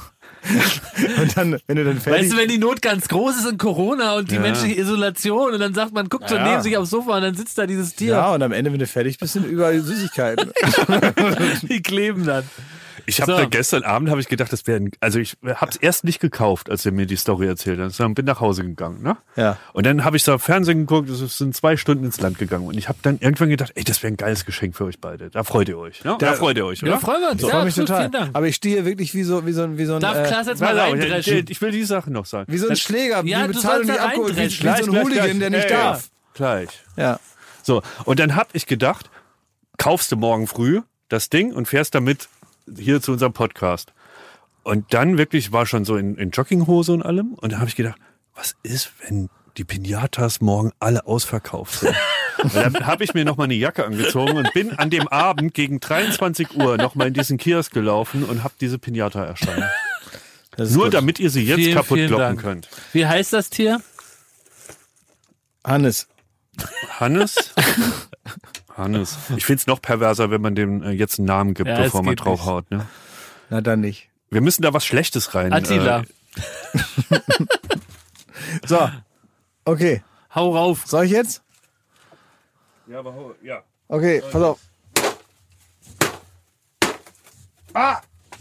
Und dann, wenn du dann fertig weißt du, wenn die Not ganz groß ist in Corona und die Ja. menschliche Isolation und dann sagt man, guckt so Ja. neben sich aufs Sofa und dann sitzt da dieses Tier. ja, und am Ende, wenn du fertig bist, sind überall Süßigkeiten. Die kleben dann. ich habe So. da gestern Abend habe ich gedacht, das wäre, also ich habe es erst nicht gekauft, als er mir die Story erzählt hat, sondern bin nach Hause gegangen, ne? Ja. Und dann habe ich da Fernsehen geguckt, es sind zwei Stunden ins Land gegangen und ich habe dann irgendwann gedacht, ey, das wäre ein geiles Geschenk für euch beide. Da freut ihr euch, ne? Da, Da- freut ihr euch, oder? Ja, freuen wir uns. Ich Ja, freue mich absolut, total. vielen Dank. Aber ich stehe wirklich wie so, wie so, ein- wie so ein, Darf äh, Klaas jetzt mal Pass auf, ich, reindreschen? ich will die Sache noch sagen. wie so ein Schläger, Ja, die du Bezahlung sollst nicht da abgeholt, wie, wie so reindreschen. ein Hooligan, der nicht Ey, darf. Gleich. Ja. So, und dann habe ich gedacht, kaufst du morgen früh das Ding und fährst damit hier zu unserem Podcast. Und dann wirklich war schon so in, in Jogginghose und allem. Und dann habe ich gedacht, was ist, wenn die Pinatas morgen alle ausverkauft sind? Und dann habe ich mir nochmal eine Jacke angezogen und bin an dem Abend gegen dreiundzwanzig Uhr nochmal in diesen Kiosk gelaufen und habe diese Pinata erstanden. Das ist Nur gut. damit ihr sie jetzt Vielen, kaputt vielen kloppen Dank. könnt. Wie heißt das Tier? Hannes. Hannes? Hannes. Ich find's noch perverser, wenn man dem äh, jetzt einen Namen gibt, Ja, es bevor man geht draufhaut. Ne? Na dann nicht. Wir müssen da was Schlechtes rein. Attila. Äh, So. Okay. Hau rauf. Soll ich jetzt? ja, aber hau- ja. Okay, pass auf. Ah!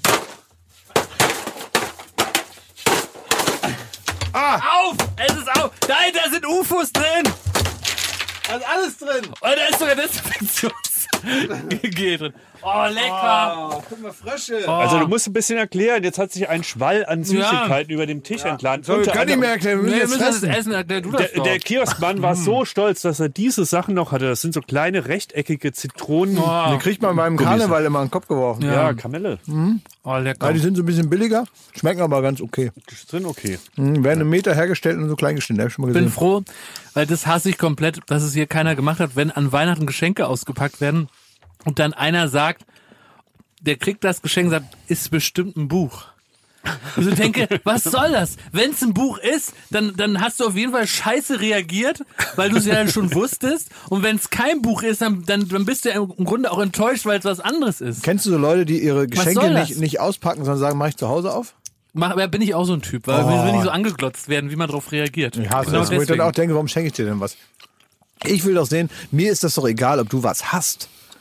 Auf! Es ist auf! Nein, da sind U F Os drin! Da ist alles drin. Und da ist sogar Desinfektionsgel drin. Oh, lecker! Oh, guck mal, Frösche. Also du musst ein bisschen erklären, jetzt hat sich ein Schwall an Süßigkeiten über dem Tisch entladen. So, wir Unter können nicht mehr anderem- erklären, wir Nee, müssen wir jetzt müssen das fressen. essen. Erklär du das Der, doch. der Kioskmann war so stolz, dass er diese Sachen noch hatte. Das sind so kleine rechteckige Zitronen. Oh, Den kriegt man beim Karneval immer in den Kopf geworfen. Ja, Kamelle. oh, lecker. Ja, die sind so ein bisschen billiger, schmecken aber ganz okay. Sind okay. Mhm, werden im Meter hergestellt und so klein geschnitten, hab ich schon mal Ich bin gesehen. froh, weil das hasse ich komplett, dass es hier keiner gemacht hat, wenn an Weihnachten Geschenke ausgepackt werden und dann einer sagt, der kriegt das Geschenk und sagt, ist bestimmt ein Buch. Also ich denke, was soll das? Wenn es ein Buch ist, dann, dann hast du auf jeden Fall scheiße reagiert, weil du es ja dann schon wusstest. Und wenn es kein Buch ist, dann, dann, dann bist du ja im Grunde auch enttäuscht, weil es was anderes ist. Kennst du so Leute, die ihre Geschenke soll das? nicht, nicht auspacken, sondern sagen, mach ich zu Hause auf? Mach, ja, bin ich auch so ein Typ, weil Oh. wir will nicht so angeglotzt werden, wie man darauf reagiert. Ich hasse Genau das, wo ich dann deswegen. auch denke, warum schenke ich dir denn was? Ich will doch sehen, mir ist das doch egal, ob du was hast.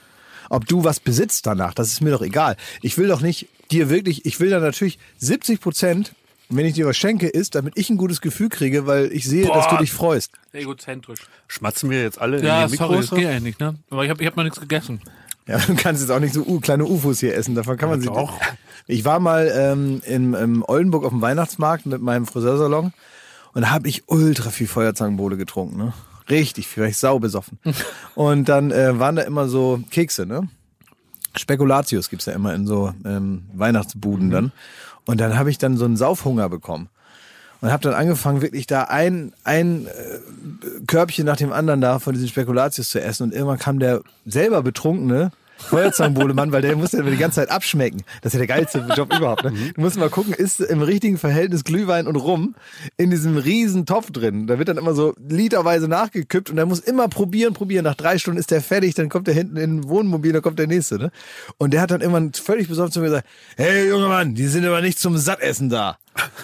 ob du was besitzt danach, das ist mir doch egal. Ich will doch nicht dir wirklich, ich will da natürlich siebzig Prozent, wenn ich dir was schenke, ist, damit ich ein gutes Gefühl kriege, weil ich sehe, Boah. dass du dich freust. Egozentrisch. Schmatzen wir jetzt alle ja, in die Mikros? Ja, sorry, das geht eigentlich, ne? Aber ich habe ich hab noch nichts gegessen. Ja, du kannst jetzt auch nicht so uh, kleine U F Os hier essen, davon kann man ja, sich... Doch. Ich war mal ähm, in, in Oldenburg auf dem Weihnachtsmarkt mit meinem Friseursalon und da habe ich ultra viel Feuerzangenbowle getrunken, ne? Richtig viel, weil ich sau besoffen. Und dann äh, waren da immer so Kekse, ne? Spekulatius gibt's ja immer in so ähm, Weihnachtsbuden mhm. dann. Und dann habe ich dann so einen Saufhunger bekommen. Und habe dann angefangen, wirklich da ein, ein äh, Körbchen nach dem anderen da von diesen Spekulatius zu essen. Und irgendwann kam der selber Betrunkene Feuerzangenbowle-Mann, weil der musste ja die ganze Zeit abschmecken. Das ist ja der geilste Job überhaupt. Ne? Du musst mal gucken, ist im richtigen Verhältnis Glühwein und Rum in diesem riesen Topf drin. Da wird dann immer so literweise nachgekippt und der muss immer probieren, probieren. Nach drei Stunden ist der fertig, dann kommt der hinten in ein Wohnmobil, dann kommt der nächste. Ne? Und der hat dann irgendwann völlig besoffen zu mir gesagt, hey junger Mann, die sind aber nicht zum Sattessen da.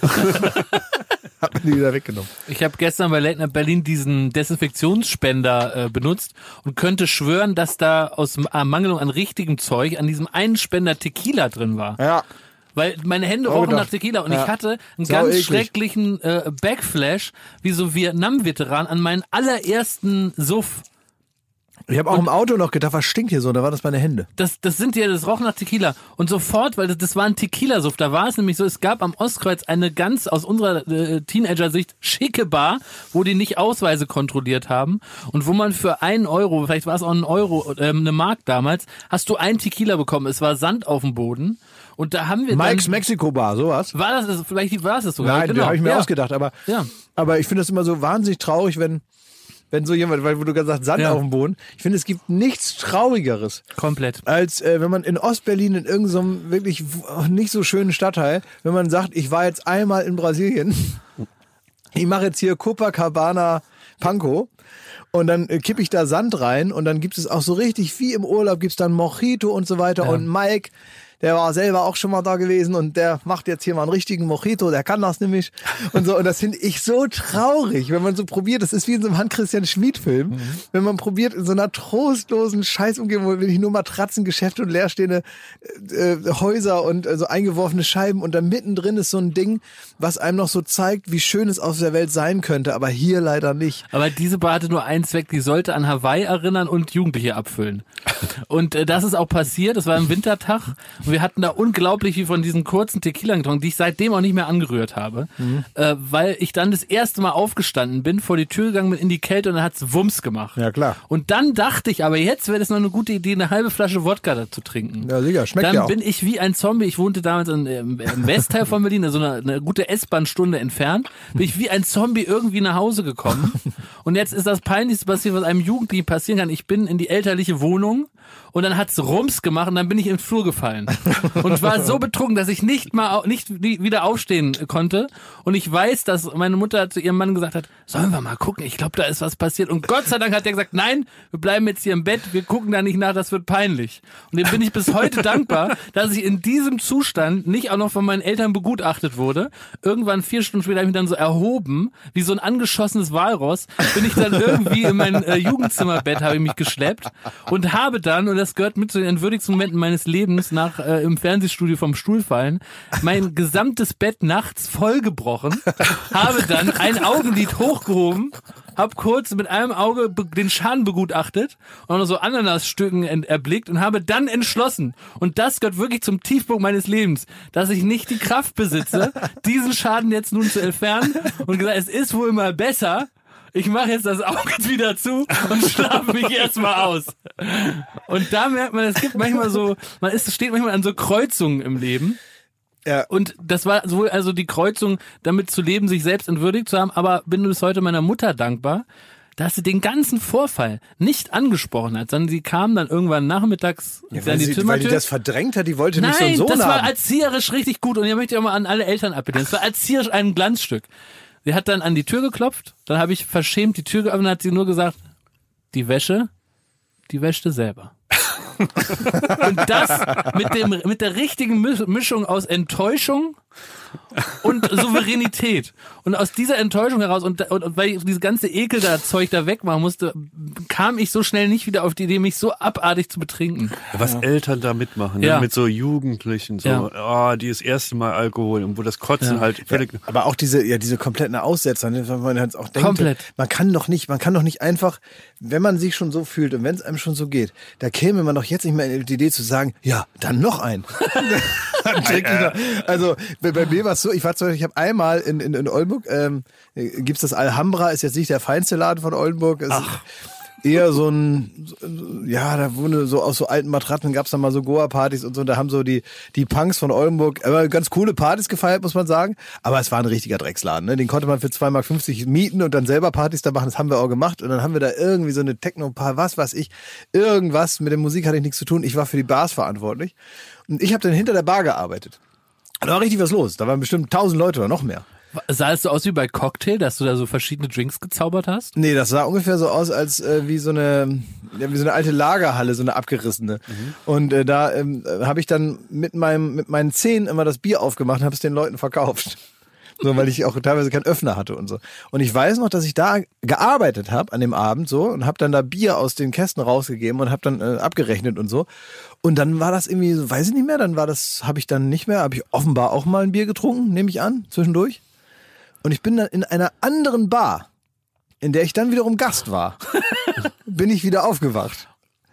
Hat mir die wieder weggenommen. Ich habe gestern bei Late Night Berlin diesen Desinfektionsspender äh, benutzt und könnte schwören, dass da aus Ermangelung an richtigem Zeug an diesem einen Spender Tequila drin war. Ja. Weil meine Hände oh, rochen doch. nach Tequila und ja. ich hatte einen Sau ganz eklig. schrecklichen äh, Backflash, wie so Vietnam-Veteran an meinen allerersten Suff. Ich habe auch und im Auto noch gedacht, was stinkt hier so? Da waren das meine Hände. Das, das sind ja, das roch nach Tequila. Und sofort, weil das, das war ein Tequila-Suff, da war es nämlich so, es gab am Ostkreuz eine ganz, aus unserer äh, Teenager-Sicht, schicke Bar, wo die nicht Ausweise kontrolliert haben und wo man für einen Euro, vielleicht war es auch ein Euro, äh, eine Mark damals, hast du ein Tequila bekommen. Es war Sand auf dem Boden. Und da haben wir Mike's dann, Mexico Bar, sowas? War das, vielleicht war es das sogar. Nein, genau. da habe ich mir ja. ausgedacht, aber, ja. aber ich finde das immer so wahnsinnig traurig, wenn Wenn so jemand, weil du gerade sagst, Sand ja. auf dem Boden. Ich finde, es gibt nichts Traurigeres. Komplett. Als äh, wenn man in Ostberlin in irgendeinem so wirklich nicht so schönen Stadtteil, wenn man sagt, ich war jetzt einmal in Brasilien, ich mache jetzt hier Copacabana Panko und dann äh, kippe ich da Sand rein und dann gibt es auch so richtig wie im Urlaub, gibt's dann Mojito und so weiter ja. und Mike, der war selber auch schon mal da gewesen und der macht jetzt hier mal einen richtigen Mojito, der kann das nämlich und so. Und das finde ich so traurig, wenn man so probiert, das ist wie in so einem Hans-Christian-Schmid-Film, mhm. wenn man probiert in so einer trostlosen Scheißumgebung, wo wirklich nur Matratzengeschäfte und leerstehende äh, Häuser und äh, so eingeworfene Scheiben und da mittendrin ist so ein Ding, was einem noch so zeigt, wie schön es auf der Welt sein könnte, aber hier leider nicht. Aber diese Bar hatte nur einen Zweck, die sollte an Hawaii erinnern und Jugendliche abfüllen. Und äh, das ist auch passiert, das war ein Wintertag. Wir hatten da unglaublich viel von diesen kurzen Tequila getrunken, die ich seitdem auch nicht mehr angerührt habe, mhm. äh, weil ich dann das erste Mal aufgestanden bin, vor die Tür gegangen bin in die Kälte und dann hat's Wumms gemacht. Ja, klar. Und dann dachte ich, aber jetzt wäre das noch eine gute Idee, eine halbe Flasche Wodka da zu trinken. Ja, sicher, schmeckt dann ja auch. Dann bin ich wie ein Zombie, ich wohnte damals in, im, im Westteil von Berlin, also eine, eine gute S-Bahn-Stunde entfernt, bin ich wie ein Zombie irgendwie nach Hause gekommen. Und jetzt ist das Peinlichste passiert, was einem Jugendlichen passieren kann. Ich bin in die elterliche Wohnung und dann hat's Rums gemacht und dann bin ich in den Flur gefallen und war so betrunken, dass ich nicht mal nicht wieder aufstehen konnte und ich weiß, dass meine Mutter zu ihrem Mann gesagt hat, sollen wir mal gucken, ich glaube, da ist was passiert und Gott sei Dank hat er gesagt, nein, wir bleiben jetzt hier im Bett, wir gucken da nicht nach, das wird peinlich. Und dem bin ich bis heute dankbar, dass ich in diesem Zustand nicht auch noch von meinen Eltern begutachtet wurde. Irgendwann vier Stunden später habe ich mich dann so erhoben, wie so ein angeschossenes Walross, bin ich dann irgendwie in mein äh, Jugendzimmerbett, habe ich mich geschleppt und habe dann, und das gehört mit zu den entwürdigsten Momenten meines Lebens nach äh, im Fernsehstudio vom Stuhl fallen, mein gesamtes Bett nachts vollgebrochen, habe dann ein Augenlid hochgehoben, habe kurz mit einem Auge be- den Schaden begutachtet und noch so Ananasstücken ent- erblickt und habe dann entschlossen, und das gehört wirklich zum Tiefpunkt meines Lebens, dass ich nicht die Kraft besitze, diesen Schaden jetzt nun zu entfernen und gesagt, es ist wohl mal besser, ich mache jetzt das Auge wieder zu und schlafe mich erstmal aus. Und da merkt man, es gibt manchmal so, man ist, steht manchmal an so Kreuzungen im Leben. Ja. Und das war sowohl also die Kreuzung, damit zu leben, sich selbst entwürdigt zu haben, aber bin bis heute meiner Mutter dankbar, dass sie den ganzen Vorfall nicht angesprochen hat, sondern sie kam dann irgendwann nachmittags ja, an weil, die sie, Zimmertür. weil die das verdrängt hat, die wollte Nein, nicht so einen Sohn haben. das war erzieherisch richtig gut und hier möchte ich auch mal an alle Eltern appellieren. Das war erzieherisch ein Glanzstück. Sie hat dann an die Tür geklopft, dann habe ich verschämt die Tür geöffnet und hat sie nur gesagt, die Wäsche, die wäschte selber. Und das mit dem mit der richtigen Mischung aus Enttäuschung und Souveränität. Und aus dieser Enttäuschung heraus und, und, und weil ich diese ganze Ekel da Zeug da wegmachen musste, kam ich so schnell nicht wieder auf die Idee, mich so abartig zu betrinken. Was ja. Eltern da mitmachen, ja. ne? Mit so Jugendlichen, so, ja. oh, die das erste Mal Alkohol und wo das Kotzen ja. halt völlig. Ja, aber auch diese, ja, diese kompletten Aussetzer, ne? Wenn man halt auch denkt, Komplett. man kann doch nicht, man kann doch nicht einfach, wenn man sich schon so fühlt und wenn es einem schon so geht, da käme man doch jetzt nicht mehr in die Idee zu sagen, ja, dann noch ein. Dann trinke ich noch. Also bei, bei mir war es so, ich war zum Beispiel, ich habe einmal in, in, in Oldenburg, ähm, gibt's das Alhambra, ist jetzt nicht der feinste Laden von Oldenburg, ist Ach. eher so ein, ja, da wurde so aus so alten Matratzen gab's dann mal so Goa-Partys und so, und da haben so die die Punks von Oldenburg aber ganz coole Partys gefeiert, muss man sagen, aber es war ein richtiger Drecksladen, ne? Den konnte man für zwei Mark fünfzig mieten und dann selber Partys da machen, das haben wir auch gemacht und dann haben wir da irgendwie so eine Techno-Paar, was weiß ich, irgendwas, mit der Musik hatte ich nichts zu tun, ich war für die Bars verantwortlich und ich habe dann hinter der Bar gearbeitet. Da war richtig was los, da waren bestimmt tausend Leute oder noch mehr. Sah es so aus wie bei Cocktail, dass du da so verschiedene Drinks gezaubert hast? Nee, das sah ungefähr so aus, als äh, wie so eine ja, wie so eine alte Lagerhalle, so eine abgerissene. Mhm. Und äh, da ähm, habe ich dann mit meinem mit meinen Zehen immer das Bier aufgemacht und habe es den Leuten verkauft. So, weil ich auch teilweise keinen Öffner hatte und so. Und ich weiß noch, dass ich da gearbeitet habe an dem Abend so und habe dann da Bier aus den Kästen rausgegeben und habe dann äh, abgerechnet und so. Und dann war das irgendwie, so, weiß ich nicht mehr, dann war das, habe ich dann nicht mehr, habe ich offenbar auch mal ein Bier getrunken, nehme ich an, zwischendurch. Und ich bin dann in einer anderen Bar, in der ich dann wiederum Gast war, bin ich wieder aufgewacht.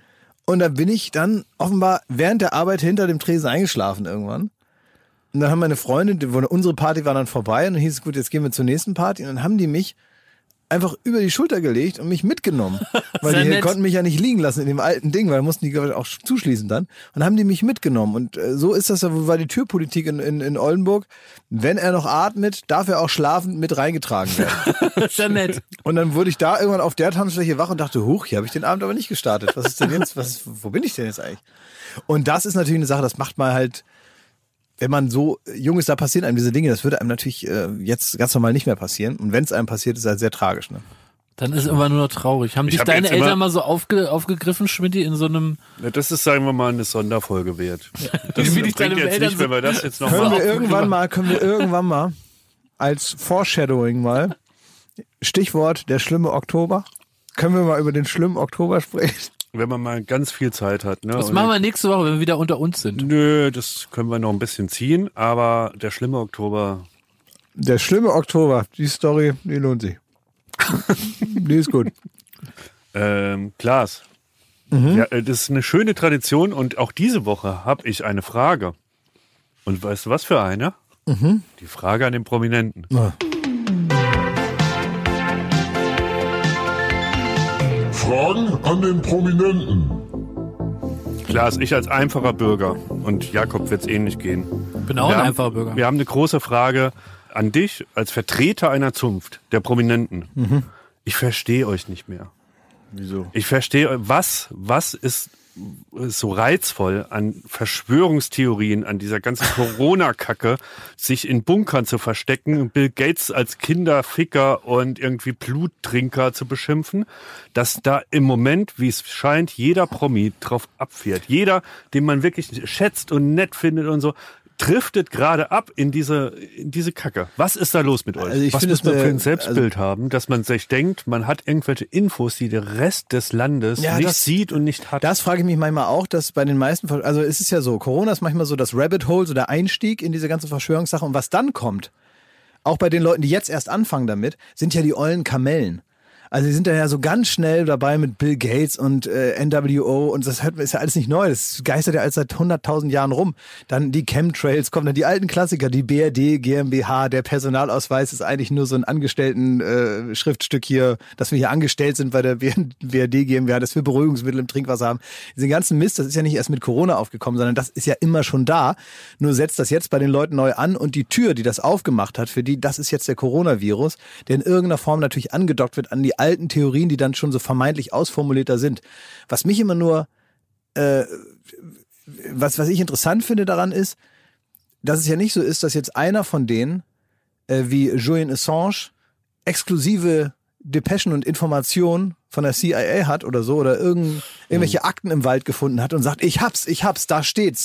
Und da bin ich dann offenbar während der Arbeit hinter dem Tresen eingeschlafen irgendwann. Und dann haben meine Freunde, unsere Party war dann vorbei und dann hieß es, gut, jetzt gehen wir zur nächsten Party. Und dann haben die mich einfach über die Schulter gelegt und mich mitgenommen. Weil Sehr die nett. konnten mich ja nicht liegen lassen in dem alten Ding, weil da mussten die auch zuschließen dann. Und dann haben die mich mitgenommen. Und äh, so ist das, war die Türpolitik in, in, in Oldenburg. Wenn er noch atmet, darf er auch schlafend mit reingetragen werden. Sehr nett. Und dann wurde ich da irgendwann auf der Tanzfläche wach und dachte, huch, hier habe ich den Abend aber nicht gestartet. Was ist denn jetzt, was, wo bin ich denn jetzt eigentlich? Und das ist natürlich eine Sache, das macht man halt, wenn man so jung ist, da passieren einem diese Dinge, das würde einem natürlich äh, jetzt ganz normal nicht mehr passieren. Und wenn es einem passiert, ist es halt sehr tragisch. Ne? Dann ist immer nur noch traurig. Haben Ich dich hab deine jetzt immer- Eltern mal so aufge, aufgegriffen, Schmidti, in so einem... Ja, das ist, sagen wir mal, eine Sonderfolge wert. Das Wie dich bringt deine jetzt Eltern nicht, wenn wir das jetzt noch Können mal wir irgendwann mal, können wir irgendwann mal als Foreshadowing mal, Stichwort der schlimme Oktober, können wir mal über den schlimmen Oktober sprechen? wenn man mal ganz viel Zeit hat. Ne? Das Und machen wir nächste Woche, wenn wir wieder unter uns sind. Nö, das können wir noch ein bisschen ziehen, aber der schlimme Oktober. Der schlimme Oktober, die Story, die lohnt sich. Die ist gut. Ähm, Klaas, mhm. ja, das ist eine schöne Tradition und auch diese Woche habe ich eine Frage. Und weißt du was für eine? Mhm. Die Frage an den Prominenten. Ja. Fragen an den Prominenten. Klaas, ich als einfacher Bürger und Jakob wird es ähnlich gehen. Bin auch wir ein haben, einfacher Bürger. Wir haben eine große Frage an dich als Vertreter einer Zunft, der Prominenten. Mhm. Ich verstehe euch nicht mehr. Wieso? Ich verstehe, was, was ist so reizvoll an Verschwörungstheorien, an dieser ganzen Corona-Kacke, sich in Bunkern zu verstecken, Bill Gates als Kinderficker und irgendwie Bluttrinker zu beschimpfen, dass da im Moment, wie es scheint, jeder Promi drauf abfährt. Jeder, den man wirklich schätzt und nett findet und so, driftet gerade ab in diese in diese Kacke. Was ist da los mit euch? Also ich Was finde muss man es, für ein äh, Selbstbild haben, dass man sich denkt, man hat irgendwelche Infos, die der Rest des Landes Ja, nicht das- sieht und nicht hat? Das frage ich mich manchmal auch, dass bei den meisten, Ver- also es ist ja so, Corona ist manchmal so das Rabbit Hole, so der Einstieg in diese ganze Verschwörungssache. Und was dann kommt, auch bei den Leuten, die jetzt erst anfangen damit, sind ja die ollen Kamellen. Also die sind dann ja so ganz schnell dabei mit Bill Gates und äh, N W O und das hört- ist ja alles nicht neu, das geistert ja alles seit hunderttausend Jahren rum. Dann die Chemtrails kommen, dann die alten Klassiker, die B R D, G m b H, der Personalausweis ist eigentlich nur so ein Angestellten-Schriftstück äh, Schriftstück hier, dass wir hier angestellt sind bei der B R D, G m b H, dass wir Beruhigungsmittel im Trinkwasser haben. Diesen ganzen Mist, das ist ja nicht erst mit Corona aufgekommen, sondern das ist ja immer schon da. Nur setzt das jetzt bei den Leuten neu an und die Tür, die das aufgemacht hat, für die, das ist jetzt der Coronavirus, der in irgendeiner Form natürlich angedockt wird an die alten Theorien, die dann schon so vermeintlich ausformulierter sind. Was mich immer nur, äh, was, was ich interessant finde daran ist, dass es ja nicht so ist, dass jetzt einer von denen, äh, wie Julian Assange, exklusive Depeschen und Informationen von der C I A hat oder so, oder irgend, irgendwelche Akten im Wald gefunden hat und sagt, ich hab's, ich hab's, da steht's.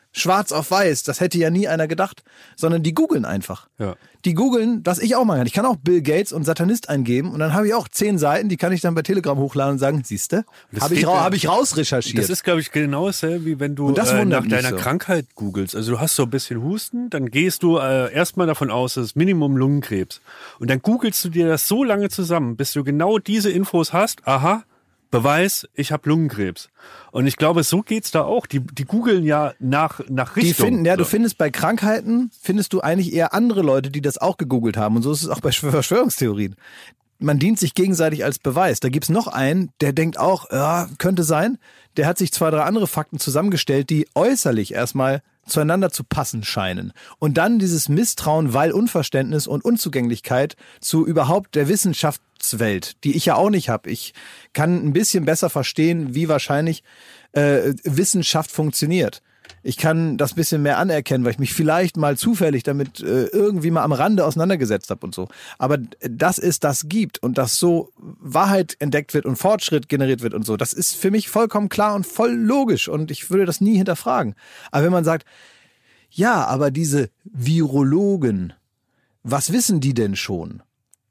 Schwarz auf weiß, das hätte ja nie einer gedacht, sondern die googeln einfach. Ja. Die googeln, was ich auch machen kann. Ich kann auch Bill Gates und Satanist eingeben und dann habe ich auch zehn Seiten, die kann ich dann bei Telegram hochladen und sagen, siehste, habe ich, ra- hab ich rausrecherchiert. Das ist, glaube ich, genau dasselbe, wie wenn du äh, nach deiner so. Krankheit googelst. Also du hast so ein bisschen Husten, dann gehst du äh, erstmal davon aus, das ist Minimum Lungenkrebs. Und dann googelst du dir das so lange zusammen, bis du genau diese Infos hast. Aha, Beweis, ich habe Lungenkrebs. Und ich glaube, so geht's da auch. Die, die googeln ja nach, nach Richtung. Die finden, ja, du findest bei Krankheiten, findest du eigentlich eher andere Leute, die das auch gegoogelt haben. Und so ist es auch bei Verschwörungstheorien. Man dient sich gegenseitig als Beweis. Da gibt's noch einen, der denkt auch, ja, könnte sein. Der hat sich zwei, drei andere Fakten zusammengestellt, die äußerlich erstmal zueinander zu passen scheinen. Und dann dieses Misstrauen, weil Unverständnis und Unzugänglichkeit zu überhaupt der Wissenschaftswelt, die ich ja auch nicht habe. Ich kann ein bisschen besser verstehen, wie wahrscheinlich äh, Wissenschaft funktioniert. Ich kann das bisschen mehr anerkennen, weil ich mich vielleicht mal zufällig damit äh, irgendwie mal am Rande auseinandergesetzt habe und so. Aber dass es das gibt und dass so Wahrheit entdeckt wird und Fortschritt generiert wird und so, das ist für mich vollkommen klar und voll logisch und ich würde das nie hinterfragen. Aber wenn man sagt, ja, aber diese Virologen, was wissen die denn schon?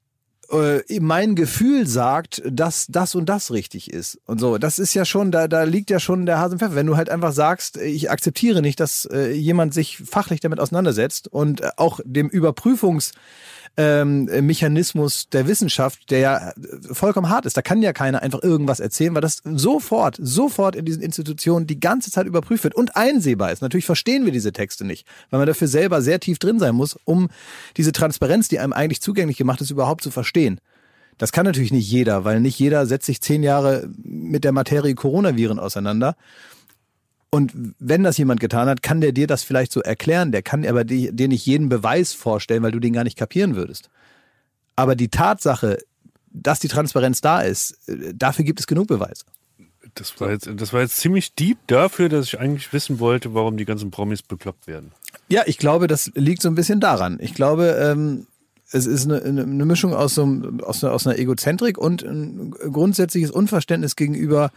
Äh, mein Gefühl sagt, dass das und das richtig ist. Und so, das ist ja schon, da, da liegt ja schon der Hase im Pfeffer. Wenn du halt einfach sagst, ich akzeptiere nicht, dass äh, jemand sich fachlich damit auseinandersetzt und äh, auch dem Überprüfungs Ähm, Mechanismus der Wissenschaft, der ja vollkommen hart ist. Da kann ja keiner einfach irgendwas erzählen, weil das sofort, sofort in diesen Institutionen die ganze Zeit überprüft wird und einsehbar ist. Natürlich verstehen wir diese Texte nicht, weil man dafür selber sehr tief drin sein muss, um diese Transparenz, die einem eigentlich zugänglich gemacht ist, überhaupt zu verstehen. Das kann natürlich nicht jeder, weil nicht jeder setzt sich zehn Jahre mit der Materie Coronaviren auseinander. Und wenn das jemand getan hat, kann der dir das vielleicht so erklären, der kann aber dir nicht jeden Beweis vorstellen, weil du den gar nicht kapieren würdest. Aber die Tatsache, dass die Transparenz da ist, dafür gibt es genug Beweise. Das war jetzt, das war jetzt ziemlich deep dafür, dass ich eigentlich wissen wollte, warum die ganzen Promis bekloppt werden. Ja, ich glaube, das liegt so ein bisschen daran. Ich glaube, ähm, es ist eine, eine Mischung aus, so, aus, einer, aus einer Egozentrik und ein grundsätzliches Unverständnis gegenüber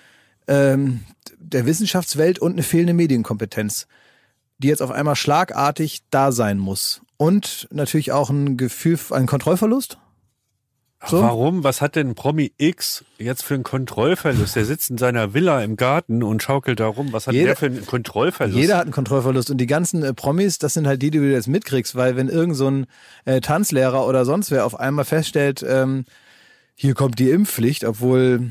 ähm, der Wissenschaftswelt und eine fehlende Medienkompetenz, die jetzt auf einmal schlagartig da sein muss. Und natürlich auch ein Gefühl, ein Kontrollverlust. So? Ach, warum? Was hat denn Promi X jetzt für einen Kontrollverlust? Der sitzt in seiner Villa im Garten und schaukelt da rum. Was hat jeder, der für einen Kontrollverlust? Jeder hat einen Kontrollverlust. Und die ganzen äh, Promis, das sind halt die, die du jetzt mitkriegst. Weil wenn irgend so ein äh, Tanzlehrer oder sonst wer auf einmal feststellt, ähm, hier kommt die Impfpflicht, obwohl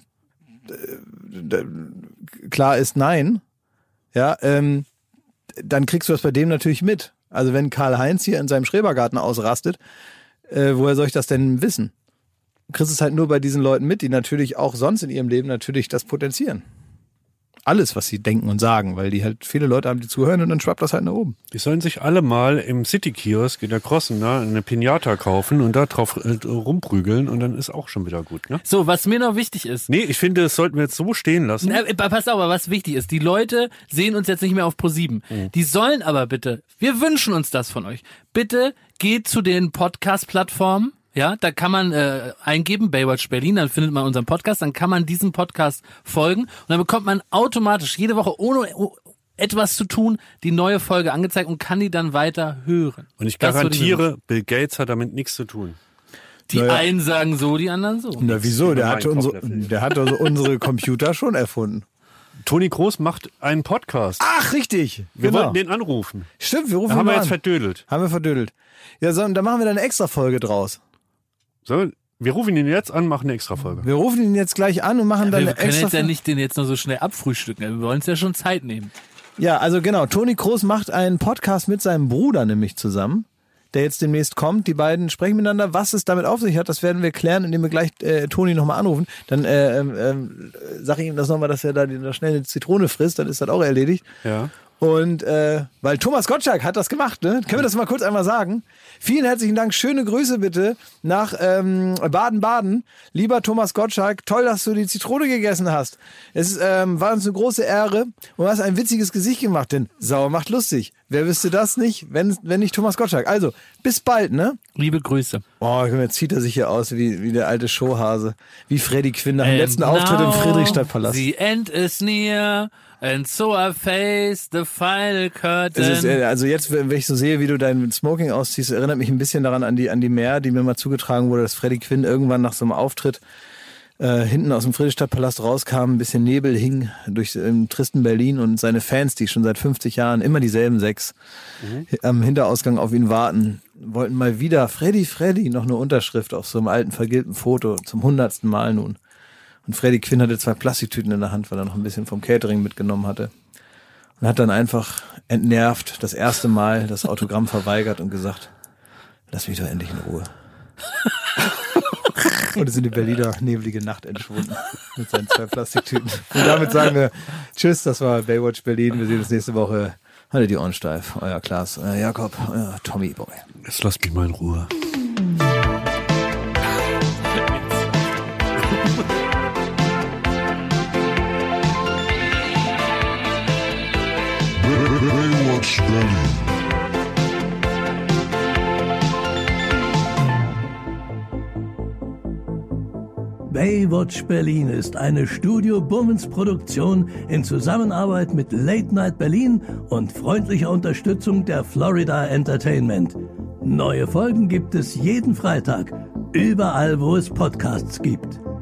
klar ist nein, ja, ähm, dann kriegst du das bei dem natürlich mit. Also wenn Karl-Heinz hier in seinem Schrebergarten ausrastet, äh, woher soll ich das denn wissen? Du kriegst es halt nur bei diesen Leuten mit, die natürlich auch sonst in ihrem Leben natürlich das potenzieren. Alles, was sie denken und sagen, weil die halt viele Leute haben, die zuhören und dann schwappt das halt nach oben. Die sollen sich alle mal im City-Kiosk in der Crossen ne, eine Pinata kaufen und da drauf äh, rumprügeln und dann ist auch schon wieder gut. Ne? So, was mir noch wichtig ist. Nee, ich finde, das sollten wir jetzt so stehen lassen. Na, pass auf, aber was wichtig ist, die Leute sehen uns jetzt nicht mehr auf ProSieben. Mhm. Die sollen aber bitte, wir wünschen uns das von euch, bitte geht zu den Podcast-Plattformen. Ja, da kann man äh, eingeben, Baywatch Berlin, dann findet man unseren Podcast, dann kann man diesem Podcast folgen und dann bekommt man automatisch jede Woche ohne etwas zu tun die neue Folge angezeigt und kann die dann weiter hören. Und ich garantiere, Bill Gates hat damit nichts zu tun. Die naja. einen sagen so, die anderen so. Na wieso, der hat, unsere, der hat also unsere Computer schon erfunden. Toni Kroos macht einen Podcast. Ach, richtig. Wir genau. wollten den anrufen. Stimmt, wir rufen da ihn haben wir an. jetzt verdödelt. Haben wir verdödelt. Ja, so, da machen wir dann eine extra Folge draus. So, wir rufen ihn jetzt an, machen eine extra Folge. Wir rufen ihn jetzt gleich an und machen ja, dann eine eine extra Folge. Wir können jetzt ja nicht den jetzt nur so schnell abfrühstücken. Wir wollen uns ja schon Zeit nehmen. Ja, also genau. Toni Kroos macht einen Podcast mit seinem Bruder nämlich zusammen, der jetzt demnächst kommt. Die beiden sprechen miteinander. Was es damit auf sich hat, das werden wir klären, indem wir gleich äh, Toni nochmal anrufen. Dann äh, äh, äh, sage ich ihm das nochmal, dass er da, da schnell eine Zitrone frisst. Dann ist das auch erledigt. Ja. Und äh, weil Thomas Gottschalk hat das gemacht, ne? Können wir das mal kurz einmal sagen? Vielen herzlichen Dank, schöne Grüße bitte nach ähm, Baden-Baden. Lieber Thomas Gottschalk, toll, dass du die Zitrone gegessen hast. Es ähm, war uns eine große Ehre und du hast ein witziges Gesicht gemacht, denn sauer macht lustig. Wer wüsste das nicht, wenn, wenn nicht Thomas Gottschalk. Also, bis bald, ne? Liebe Grüße. Oh, jetzt zieht er sich hier aus wie, wie der alte Showhase. Wie Freddy Quinn nach dem letzten Auftritt im Friedrichstadtpalast. The end is near and so I face the final curtain. Es ist, also jetzt, wenn ich so sehe, wie du dein Smoking ausziehst, erinnert mich ein bisschen daran an die, an die Mär, die mir mal zugetragen wurde, dass Freddy Quinn irgendwann nach so einem Auftritt Äh, hinten aus dem Friedrichstadtpalast rauskam, ein bisschen Nebel hing durch im tristen Berlin und seine Fans, die schon seit fünfzig Jahren immer dieselben sechs mhm. am Hinterausgang auf ihn warten, wollten mal wieder Freddy, Freddy, noch eine Unterschrift auf so einem alten vergilbten Foto zum hundertsten Mal nun. Und Freddy Quinn hatte zwei Plastiktüten in der Hand, weil er noch ein bisschen vom Catering mitgenommen hatte. Und hat dann einfach entnervt das erste Mal das Autogramm verweigert und gesagt, lass mich doch endlich in Ruhe. Und ist in die Berliner nebelige Nacht entschwunden mit seinen zwei Plastiktüten. Und damit sagen wir tschüss, das war Baywatch Berlin. Wir sehen uns nächste Woche. Haltet die Ohren steif. Euer Klaas, euer Jakob, euer Tommy Boy. Jetzt lasst mich mal in Ruhe. Baywatch Berlin. Baywatch Berlin ist eine Studio Bummens Produktion in Zusammenarbeit mit Late Night Berlin und freundlicher Unterstützung der Florida Entertainment. Neue Folgen gibt es jeden Freitag, überall wo es Podcasts gibt.